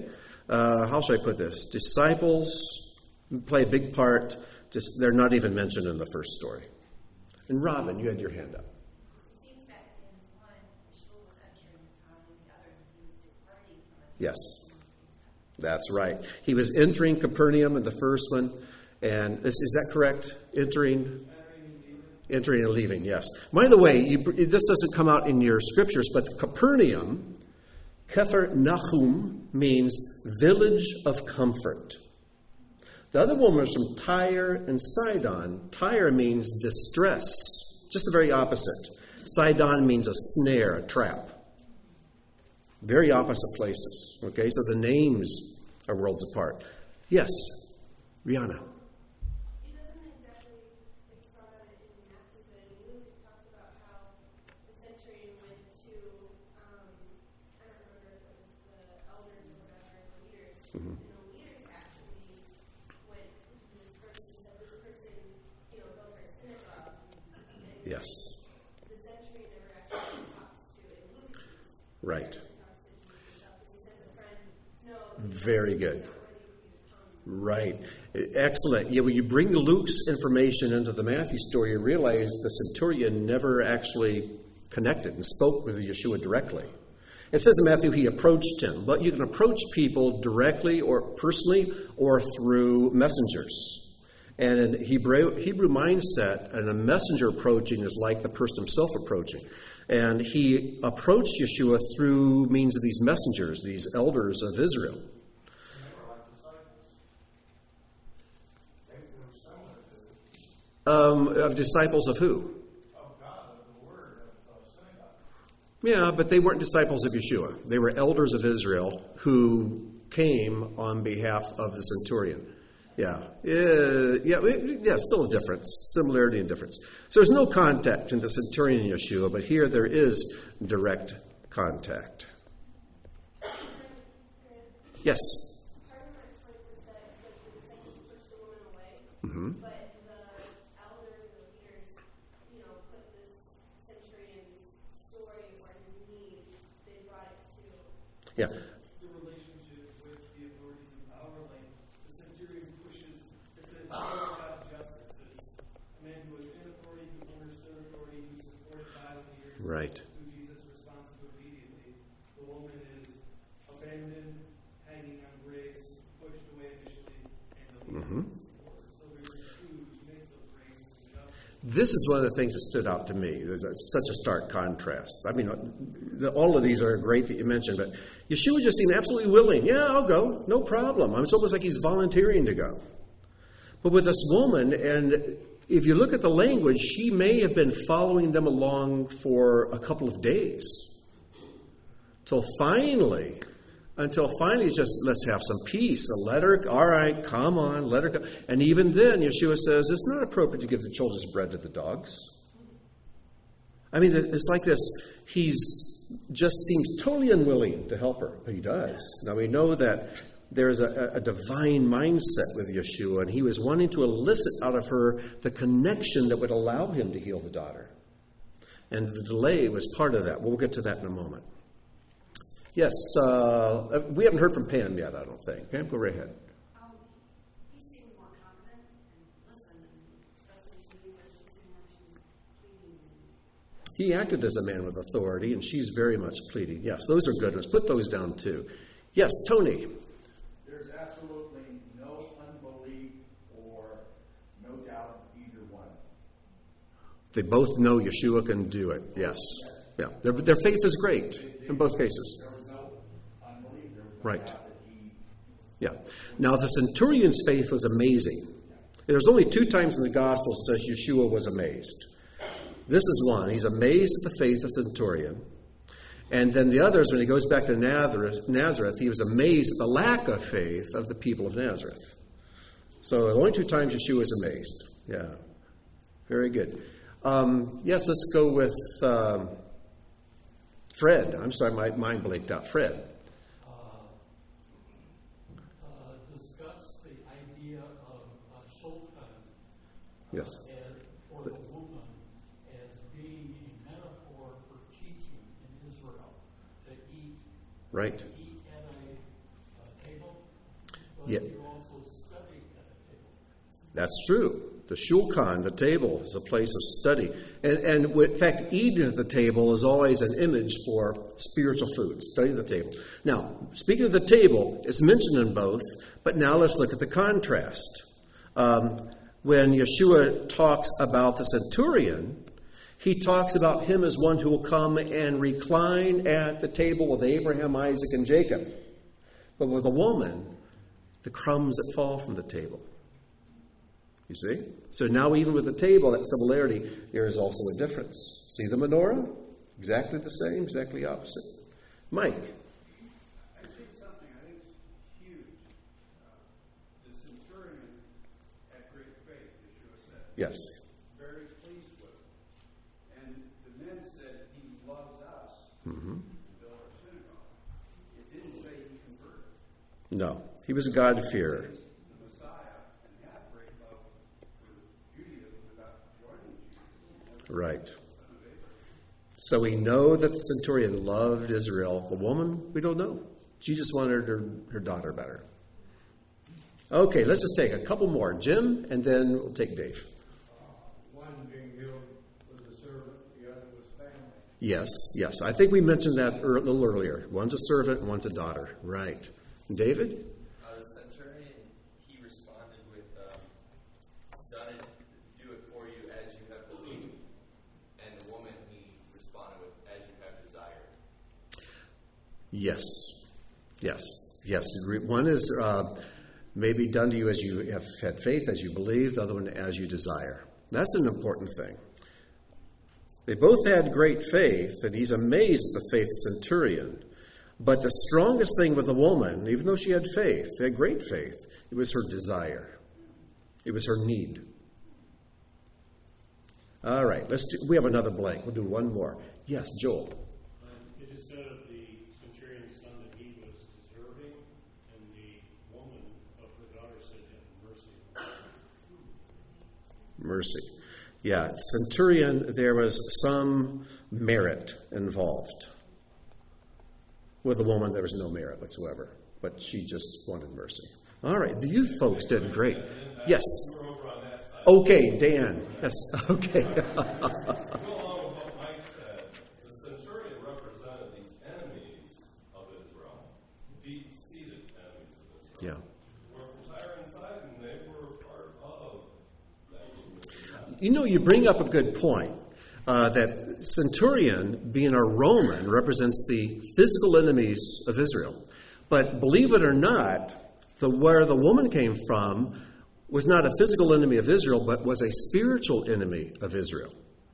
how should I put this? Disciples play a big part. Just they're not even mentioned in the first story. And Robin, you had your hand up. Seems that in one, Yeshua was entering town, and the other, he was departing from it. Yes, that's right. He was entering Capernaum in the first one. And is that correct? Entering and leaving, yes. By the way, this doesn't come out in your scriptures, but Capernaum, Kepher Nahum, means village of comfort. The other one was from Tyre and Sidon. Tyre means distress, just the very opposite. Sidon means a snare, a trap. Very opposite places. Okay, so the names are worlds apart. Yes, Rihanna. It doesn't exactly expound on it in Matthew, but in Luke it talks about how the centurion went to, I don't remember if it was the elders or whatever, the leaders, and the leaders actually went to this person and said, this person, goes to our synagogue. And Yes. the centurion never actually talks to in Luke. Right. He talks to Jesus himself because he sends a friend, no, Very good. he's not worthy for you to come. Right. Excellent. Yeah, when you bring Luke's information into the Matthew story, you realize the centurion never actually connected and spoke with Yeshua directly. It says in Matthew he approached him, but you can approach people directly or personally or through messengers. And in Hebrew mindset, and a messenger approaching is like the person himself approaching. And he approached Yeshua through means of these messengers, these elders of Israel. They were like disciples. They were similar to Of disciples of who? of God, of the Word, of synagogue. Yeah, but they weren't disciples of Yeshua. They were elders of Israel who came on behalf of the centurion. Yeah, still a difference, similarity and difference. So there's no contact between the centurion and Yeshua, but here there is direct contact. Yes? Part of my point was that the disciples pushed the woman away, but the elders or the leaders, put this centurion's story or his need, they brought it to. Yeah. The relationship with the authorities in power, like the centurion pushes, it's a God's justice. It's a man who was in authority, who understood authority, who supported by the leaders, Right. who Jesus responds to immediately. The woman is abandoned, hanging on grace, pushed away initially, and the leader supports. So there's a huge mix of grace and justice. This is one of the things that stood out to me. There's such a stark contrast. I mean, all of these are great that you mentioned, but Yeshua just seemed absolutely willing. Yeah, I'll go. No problem. It's almost like he's volunteering to go. But with this woman, and if you look at the language, she may have been following them along for a couple of days. Until finally, just let's have some peace. Let her, all right, come on, let her go. And even then, Yeshua says, it's not appropriate to give the children's bread to the dogs. I mean, it's like this. He's just seems totally unwilling to help her, but he does. Now, we know that there's a divine mindset with Yeshua, and he was wanting to elicit out of her the connection that would allow him to heal the daughter. And the delay was part of that. We'll get to that in a moment. Yes, we haven't heard from Pam yet, I don't think. Pam, go right ahead. He seemed more confident and listened, and especially to me, but she seemed like she was pleading. He acted as a man with authority, and she's very much pleading. Yes, those are good ones. Put those down, too. Yes, Tony. There's absolutely no unbelief or no doubt in either one. They both know Yeshua can do it. Yes. Yeah. Their faith is great in both cases. There was no unbelief. There was no Right. doubt that he. Yeah. Now, the centurion's faith was amazing. There's only 2 times in the Gospel it says Yeshua was amazed. This is one. He's amazed at the faith of the centurion. And then the others, when he goes back to Nazareth, he was amazed at the lack of faith of the people of Nazareth. So the only 2 times Yeshua was amazed. Yeah. Very good. Yes, let's go with Fred. I'm sorry, my mind blanked out. Fred. Discuss the idea of shulchan Yes. for the woman as being a metaphor for teaching in Israel to eat Right. at a table But Yeah. you also study at the table. That's true. The shulchan, the table, is a place of study. And in fact, eating at the table is always an image for spiritual food. Study the table. Now, speaking of the table, it's mentioned in both, but now let's look at the contrast. When Yeshua talks about the centurion, he talks about him as one who will come and recline at the table with Abraham, Isaac, and Jacob. But with a woman, the crumbs that fall from the table. You see? So now even with the table, that similarity, there is also a difference. See the menorah? Exactly the same, exactly opposite. Mike. I think something I think is huge. The centurion had great faith, Yeshua said. Yes. Very pleased with it. And the men said he loves us. Mm-hmm. To build our synagogue. It didn't say he converted. No. He was a God-fearer. The Messiah and had great love for Judaism without joining Judaism. Right. So we know that the centurion loved Israel. The woman, we don't know. She just wanted her daughter better. Okay, let's just take a couple more. Jim, and then we'll take Dave. One being healed was a servant, the other was family. Yes. I think we mentioned that a little earlier. One's a servant and one's a daughter. Right. David? The centurion, he responded with, done it, do it for you as you have believed. And the woman, he responded with, as you have desired. Yes. One is maybe done to you as you have had faith, as you believe. The other one, as you desire. That's an important thing. They both had great faith, and he's amazed at the faith centurion. But the strongest thing with the woman, even though she had faith, had great faith, it was her desire. It was her need. All right, we have another blank. We'll do one more. Yes, Joel. It is said of the centurion's son that he was deserving, and the woman of her daughter said to him, mercy. Mercy. Yeah, centurion, there was some merit involved. With the woman, there was no merit whatsoever, but she just wanted mercy. All right, the youth folks did great. Yes. Okay, Dan. Yes, okay. Go along with what Mike said. The centurion represented the enemies of Israel, deep-seated enemies of Israel. Yeah. Were Tyre and Sidon, they were part of that movement. You know, you bring up a good point. That centurion, being a Roman, represents the physical enemies of Israel. But believe it or not, where the woman came from was not a physical enemy of Israel, but was a spiritual enemy of Israel.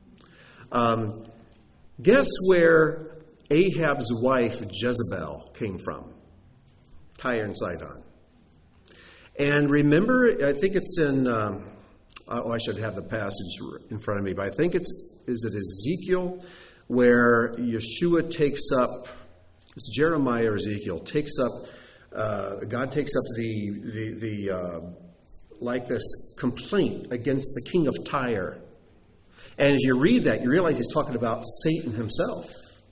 Guess where Ahab's wife Jezebel came from? Tyre and Sidon. And remember, I think it's in... I should have the passage in front of me, but I think is it Ezekiel, where Yeshua takes up, it's Jeremiah or Ezekiel, God takes up like this complaint against the king of Tyre. And as you read that, you realize he's talking about Satan himself.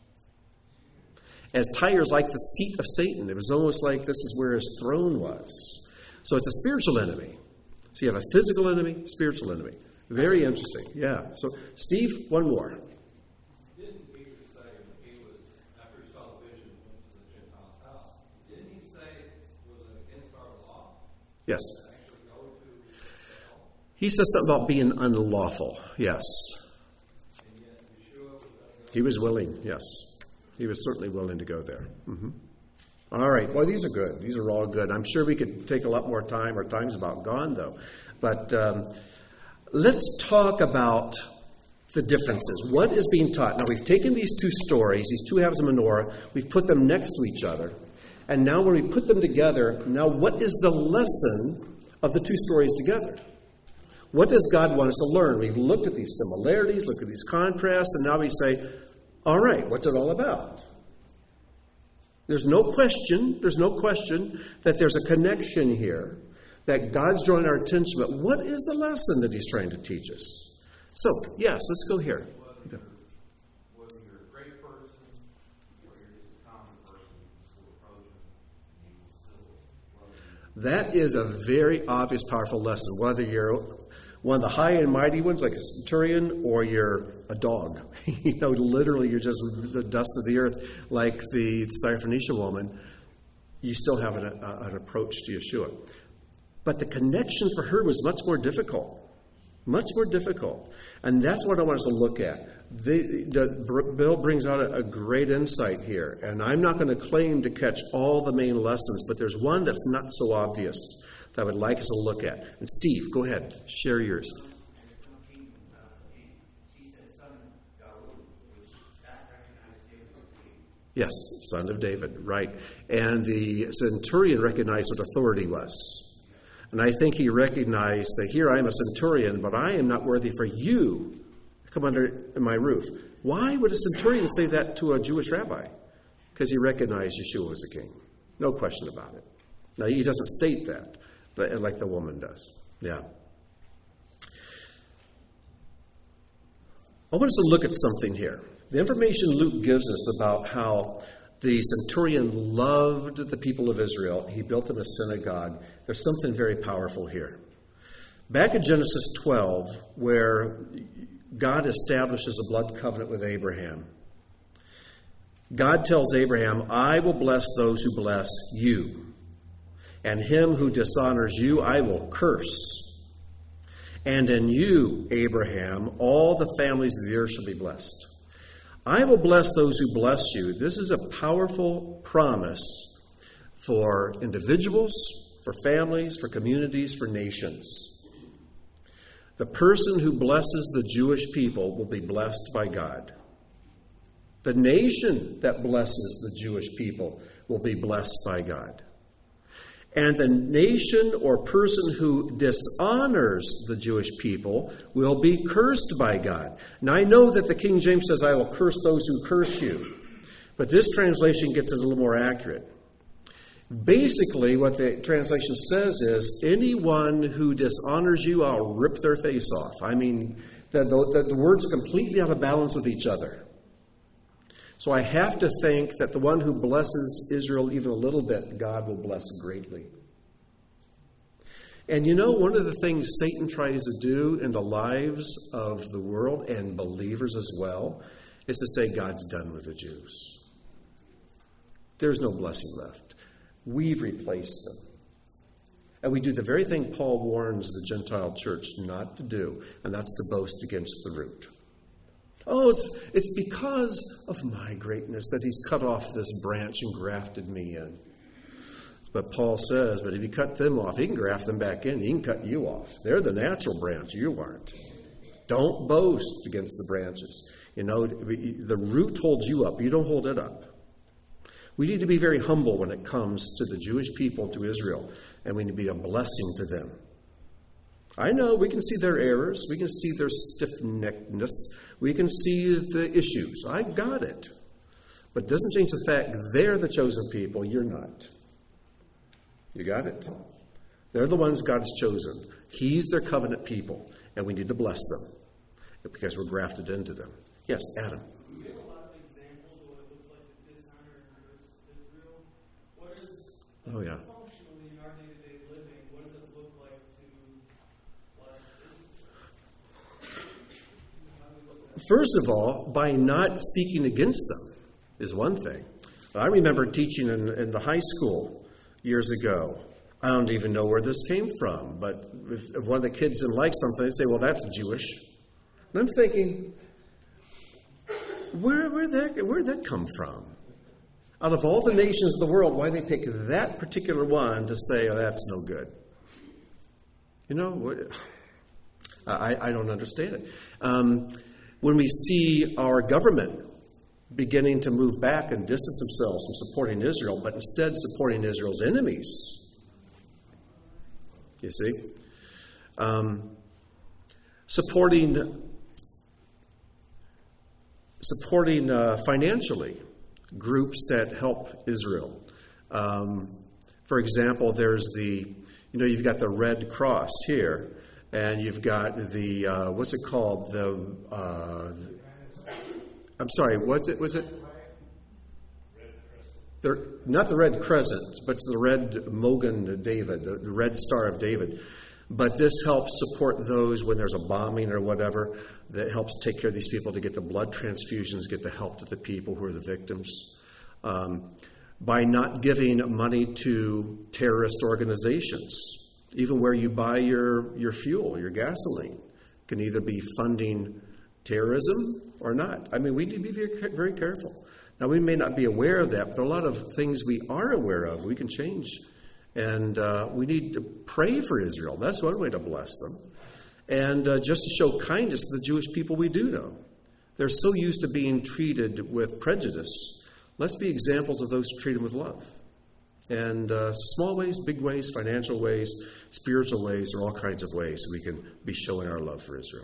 As Tyre is like the seat of Satan. It was almost like this is where his throne was. So it's a spiritual enemy. So you have a physical enemy, spiritual enemy. Very interesting. Yeah. So, Steve, one more. Didn't Peter say when he was, after he saw the vision, went to the Gentiles' house, didn't he say it was against our law? Yes. To actually go to hell? He says something about being unlawful. Yes. And yet Yeshua was going to go. He was willing. Yes. He was certainly willing to go there. Mm-hmm. All right. Well, these are good. These are all good. I'm sure we could take a lot more time. Our time's about gone, though. But let's talk about the differences. What is being taught? Now, we've taken these two stories, these two halves of menorah, we've put them next to each other. And now when we put them together, now what is the lesson of the two stories together? What does God want us to learn? We've looked at these similarities, looked at these contrasts, and now we say, all right, what's it all about? There's no question that there's a connection here, that God's drawing our attention, but what is the lesson that he's trying to teach us? So, yes, let's go here. Whether you're a great person or you're just a common person, you can still approach him and he will still love you. That is a very obvious, powerful lesson, whether you're one of the high and mighty ones like a centurion or you're a dog. Literally you're just the dust of the earth like the Syrophoenician woman. You still have an approach to Yeshua. But the connection for her was much more difficult. Much more difficult. And that's what I want us to look at. Bill brings out a great insight here. And I'm not going to claim to catch all the main lessons, but there's one that's not so obvious that I would like us to look at. And Steve, go ahead. Share yours. Yes, son of David, right. And the centurion recognized what authority was. And I think he recognized that here I am a centurion, but I am not worthy for you to come under my roof. Why would a centurion say that to a Jewish rabbi? Because he recognized Yeshua was a king. No question about it. Now, he doesn't state that like the woman does. Yeah. I want us to look at something here. The information Luke gives us about how the centurion loved the people of Israel. He built them a synagogue. There's something very powerful here. Back in Genesis 12, where God establishes a blood covenant with Abraham, God tells Abraham, I will bless those who bless you, and him who dishonors you I will curse. And in you, Abraham, all the families of the earth shall be blessed. I will bless those who bless you. This is a powerful promise for individuals, for families, for communities, for nations. The person who blesses the Jewish people will be blessed by God. The nation that blesses the Jewish people will be blessed by God. And the nation or person who dishonors the Jewish people will be cursed by God. Now, I know that the King James says, I will curse those who curse you. But this translation gets it a little more accurate. Basically, what the translation says is, anyone who dishonors you, I'll rip their face off. I mean, the words are completely out of balance with each other. So I have to think that the one who blesses Israel even a little bit, God will bless greatly. And one of the things Satan tries to do in the lives of the world and believers as well is to say God's done with the Jews. There's no blessing left. We've replaced them. And we do the very thing Paul warns the Gentile church not to do, and that's to boast against the root. Oh, it's because of my greatness that he's cut off this branch and grafted me in. But Paul says, but if you cut them off, he can graft them back in. He can cut you off. They're the natural branch. You aren't. Don't boast against the branches. The root holds you up. You don't hold it up. We need to be very humble when it comes to the Jewish people, to Israel, and we need to be a blessing to them. I know we can see their errors. We can see their stiff-neckedness. We can see the issues. I got it. But it doesn't change the fact they're the chosen people. You're not. You got it? They're the ones God's chosen. He's their covenant people, and we need to bless them because we're grafted into them. Yes, Adam. We have a lot of examples of what it looks like to dishonor and curse Israel. What is functionally in our day-to-day living, what does it look like to bless Israel? First of all, by not speaking against them is one thing. I remember teaching in the high school years ago. I don't even know where this came from, but if one of the kids didn't like something, they'd say, well, that's Jewish. And I'm thinking, where'd that come from? Out of all the nations of the world, why they pick that particular one to say, oh, that's no good? I don't understand it. When we see our government beginning to move back and distance themselves from supporting Israel, but instead supporting Israel's enemies. You see? Supporting financially groups that help Israel. For example, there's you've got the Red Cross here, and you've got the, what's it called? I'm sorry, was it? not the red crescent, but it's the red Mogan David, the red Star of David. But this helps support those when there's a bombing or whatever. That helps take care of these people to get the blood transfusions, get the help to the people who are the victims. By not giving money to terrorist organizations, even where you buy your fuel, your gasoline, can either be funding terrorism or not. I mean, we need to be very, very careful. Now, we may not be aware of that, but there are a lot of things we are aware of we can change. And we need to pray for Israel. That's one way to bless them. And just to show kindness to the Jewish people we do know. They're so used to being treated with prejudice. Let's be examples of those who treat them with love. And small ways, big ways, financial ways, spiritual ways, or all kinds of ways we can be showing our love for Israel.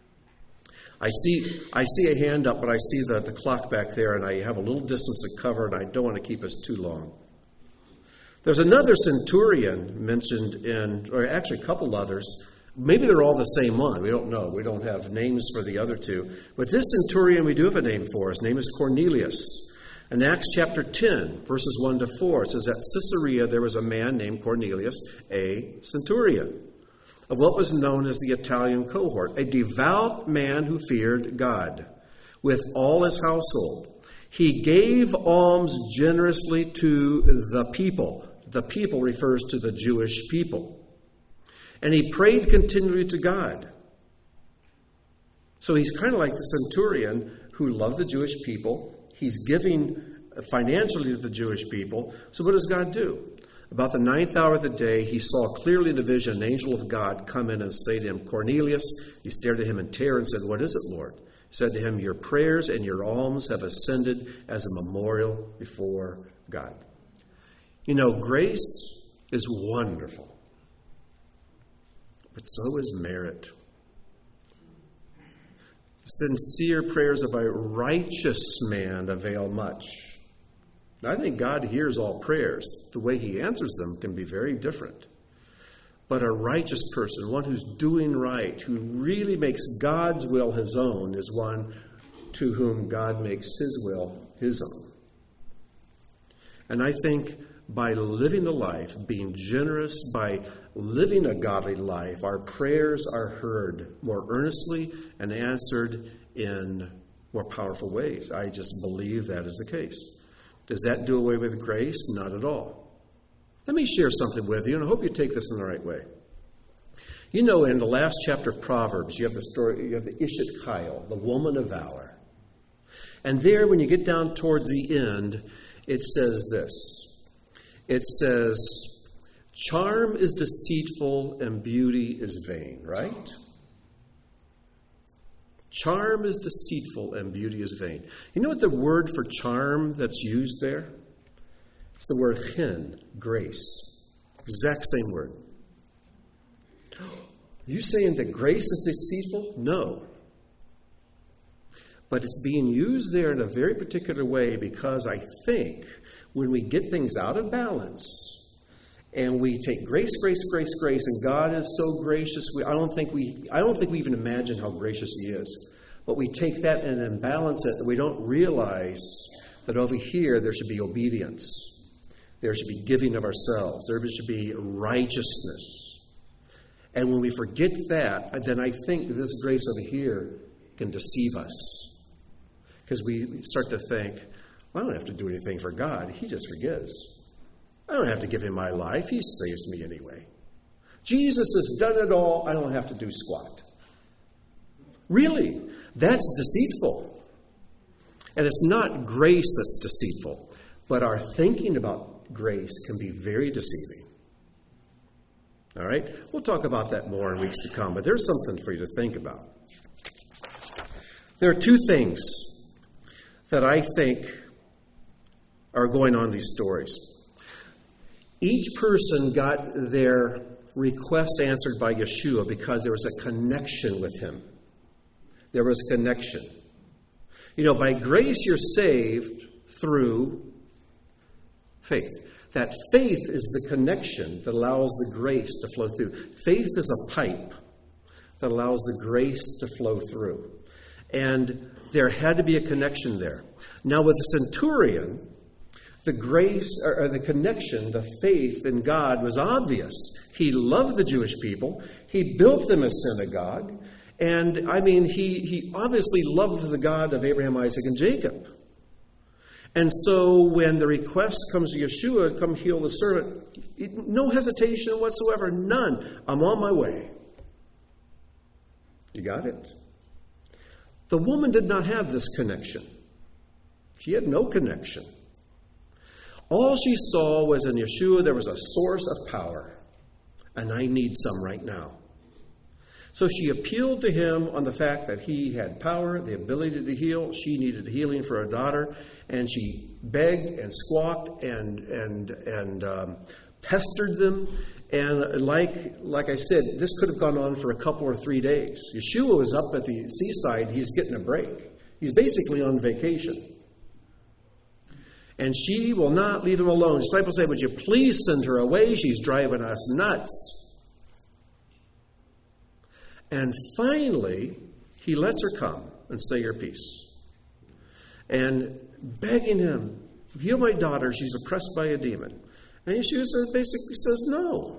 I see a hand up, but I see the clock back there, and I have a little distance to cover, and I don't want to keep us too long. There's another centurion mentioned or actually a couple others. Maybe they're all the same one. We don't know. We don't have names for the other two. But this centurion we do have a name for. His name is Cornelius. In Acts chapter 10, verses 1 to 4, it says, at Caesarea there was a man named Cornelius, a centurion, of what was known as the Italian cohort, a devout man who feared God with all his household. He gave alms generously to the people. The people refers to the Jewish people. And he prayed continually to God. So he's kind of like the centurion who loved the Jewish people. He's giving financially to the Jewish people. So what does God do? About the 9th hour of the day, he saw clearly in a vision an angel of God come in and say to him, Cornelius. He stared at him in terror and said, what is it, Lord? He said to him, your prayers and your alms have ascended as a memorial before God. You know, grace is wonderful, but so is merit. Sincere prayers of a righteous man avail much. Now, I think God hears all prayers. The way he answers them can be very different. But a righteous person, one who's doing right, who really makes God's will his own, is one to whom God makes his will his own. And I think by living the life, being generous, by living a godly life, our prayers are heard more earnestly and answered in more powerful ways. I just believe that is the case. Does that do away with grace? Not at all. Let me share something with you, and I hope you take this in the right way. You know, in the last chapter of Proverbs, you have the story, you have the Ishet Chayil, the woman of valor. And there, when you get down towards the end, it says this. It says, charm is deceitful and beauty is vain, right? Charm is deceitful and beauty is vain. You know what the word for charm that's used there? It's the word chin, grace. Exact same word. Are you saying that grace is deceitful? No. But it's being used there in a very particular way because I think when we get things out of balance and we take grace, and God is so gracious, I don't think we even imagine how gracious he is. But we take that and imbalance it, and we don't realize that over here there should be obedience. There should be giving of ourselves. There should be righteousness. And when we forget that, then I think this grace over here can deceive us. Because we start to think, well, I don't have to do anything for God. He just forgives. I don't have to give him my life. He saves me anyway. Jesus has done it all. I don't have to do squat. Really, that's deceitful. And it's not grace that's deceitful, but our thinking about grace can be very deceiving. All right? We'll talk about that more in weeks to come, but there's something for you to think about. There are two things that I think are going on in these stories. Each person got their request answered by Yeshua because there was a connection with him. There was a connection. You know, by grace you're saved through faith. That faith is the connection that allows the grace to flow through. Faith is a pipe that allows the grace to flow through. And there had to be a connection there. Now with the centurion, The grace, or the connection, the faith in God was obvious. He loved the Jewish people. He built them a synagogue. And, he obviously loved the God of Abraham, Isaac, and Jacob. And so when the request comes to Yeshua, come heal the servant, no hesitation whatsoever, none. I'm on my way. You got it? The woman did not have this connection. She had no connection. All she saw was in Yeshua there was a source of power, and I need some right now. So she appealed to him on the fact that he had power, the ability to heal. She needed healing for her daughter, and she begged and squawked and pestered them. And like I said, this could have gone on for a couple or 3 days. Yeshua was up at the seaside. He's getting a break. He's basically on vacation. And she will not leave him alone. The disciples say, would you please send her away? She's driving us nuts. And finally, he lets her come and say your piece. And begging him, heal my daughter. She's oppressed by a demon. And Yeshua basically says no.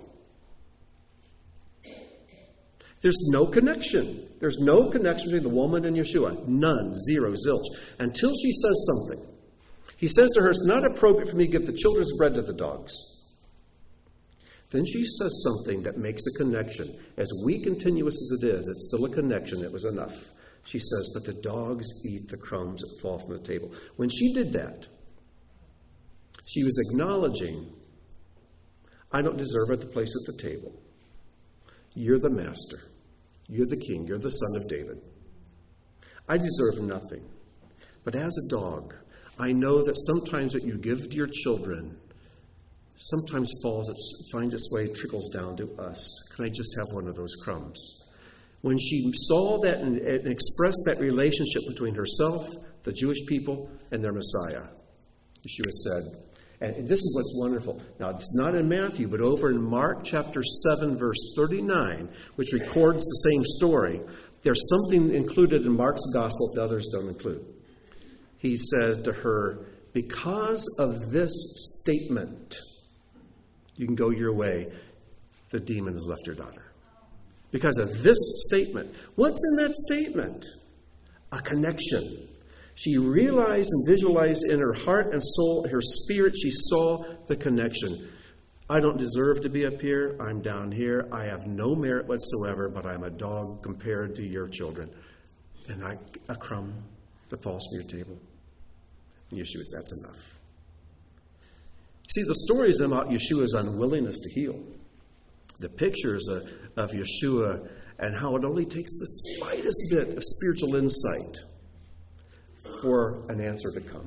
There's no connection. There's no connection between the woman and Yeshua. None. Zero. Zilch. Until she says something. He says to her, it's not appropriate for me to give the children's bread to the dogs. Then she says something that makes a connection. As weak and tenuous as it is, it's still a connection. It was enough. She says, but the dogs eat the crumbs that fall from the table. When she did that, she was acknowledging, I don't deserve the place at the table. You're the master. You're the king. You're the son of David. I deserve nothing. But as a dog, I know that sometimes what you give to your children sometimes finds its way, trickles down to us. Can I just have one of those crumbs? When she saw that and expressed that relationship between herself, the Jewish people, and their Messiah, Yeshua said, and this is what's wonderful. Now, it's not in Matthew, but over in Mark chapter 7, verse 39, which records the same story, there's something included in Mark's gospel that the others don't include. He said to her, because of this statement, you can go your way. The demon has left your daughter. Because of this statement. What's in that statement? A connection. She realized and visualized in her heart and soul, her spirit, she saw the connection. I don't deserve to be up here. I'm down here. I have no merit whatsoever, but I'm a dog compared to your children. And a crumb that falls from your table. And Yeshua, that's enough. See, the story is about Yeshua's unwillingness to heal. The pictures of Yeshua and how it only takes the slightest bit of spiritual insight for an answer to come.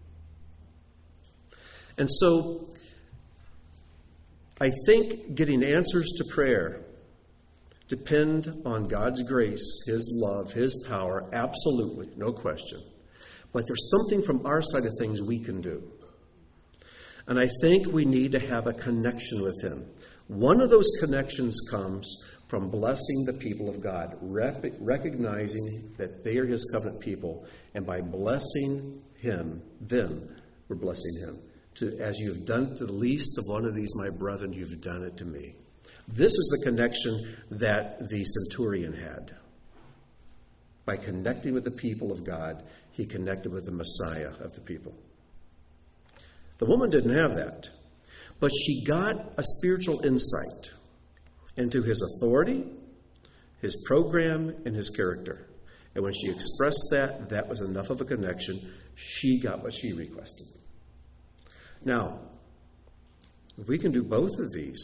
And so, I think getting answers to prayer depend on God's grace, His love, His power, absolutely, no question. But there's something from our side of things we can do. And I think we need to have a connection with Him. One of those connections comes from blessing the people of God, recognizing that they are His covenant people, and by blessing them, we're blessing Him. As you have done it to the least of one of these, my brethren, you've done it to me. This is the connection that the centurion had. By connecting with the people of God, he connected with the Messiah of the people. The woman didn't have that, but she got a spiritual insight into His authority, His program, and His character. And when she expressed that, that was enough of a connection. She got what she requested. Now, if we can do both of these,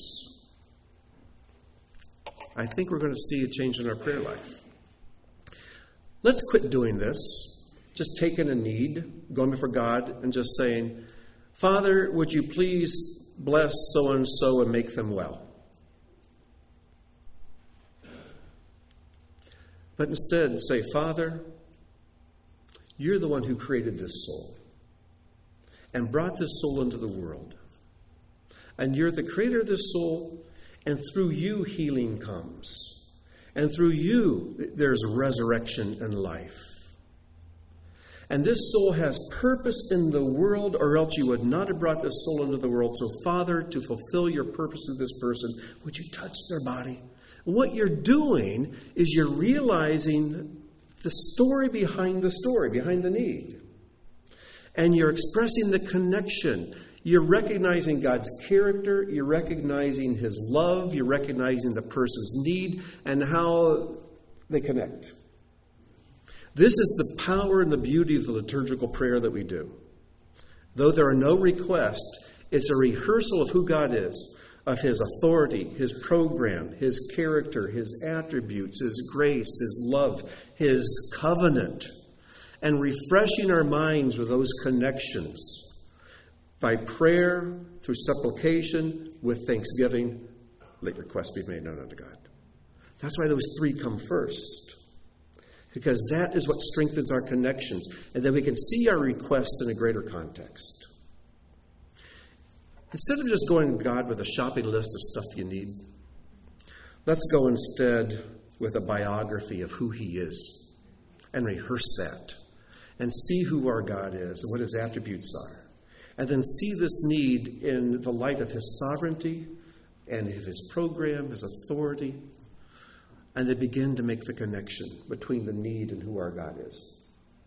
I think we're going to see a change in our prayer life. Let's quit doing this, just taking a need, going before God, and just saying, Father, would you please bless so-and-so and make them well? But instead say, Father, you're the one who created this soul and brought this soul into the world. And you're the creator of this soul, and through you healing comes. And through you there's resurrection and life. And this soul has purpose in the world, or else you would not have brought this soul into the world. So, Father, to fulfill your purpose through this person, would you touch their body? What you're doing is you're realizing the story, behind the need. And you're expressing the connection. You're recognizing God's character. You're recognizing his love. You're recognizing the person's need and how they connect. This is the power and the beauty of the liturgical prayer that we do. Though there are no requests, it's a rehearsal of who God is, of his authority, his program, his character, his attributes, his grace, his love, his covenant, and refreshing our minds with those connections by prayer, through supplication, with thanksgiving. Let requests be made known unto God. That's why those three come first. Because that is what strengthens our connections. And then we can see our requests in a greater context. Instead of just going to God with a shopping list of stuff you need, let's go instead with a biography of who he is and rehearse that and see who our God is and what his attributes are. And then see this need in the light of his sovereignty and of his program, his authority. And they begin to make the connection between the need and who our God is.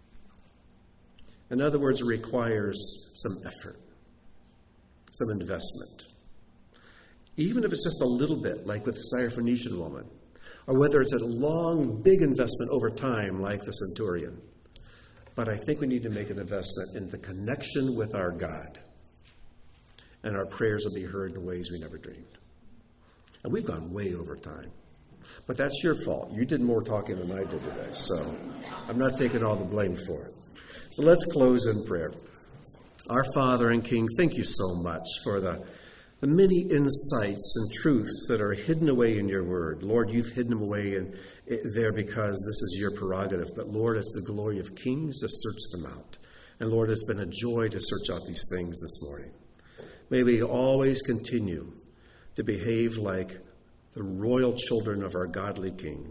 In other words, it requires some effort, some investment. Even if it's just a little bit, like with the Syrophoenician woman, or whether it's a long, big investment over time, like the centurion. But I think we need to make an investment in the connection with our God. And our prayers will be heard in ways we never dreamed. And we've gone way over time. But that's your fault. You did more talking than I did today, so I'm not taking all the blame for it. So let's close in prayer. Our Father and King, thank you so much for the many insights and truths that are hidden away in your word. Lord, you've hidden them away there because this is your prerogative. But Lord, it's the glory of kings to search them out. And Lord, it's been a joy to search out these things this morning. May we always continue to behave like the royal children of our godly King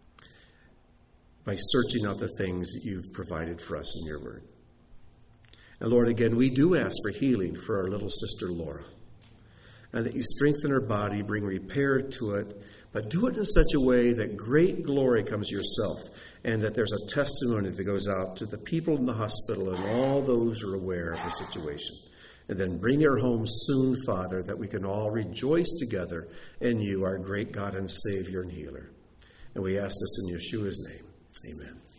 by searching out the things that you've provided for us in your word. And Lord, again, we do ask for healing for our little sister Laura, and that you strengthen her body, bring repair to it, but do it in such a way that great glory comes to yourself, and that there's a testimony that goes out to the people in the hospital and all those who are aware of her situation. And then bring her home soon, Father, that we can all rejoice together in you, our great God and Savior and healer. And we ask this in Yeshua's name. Amen.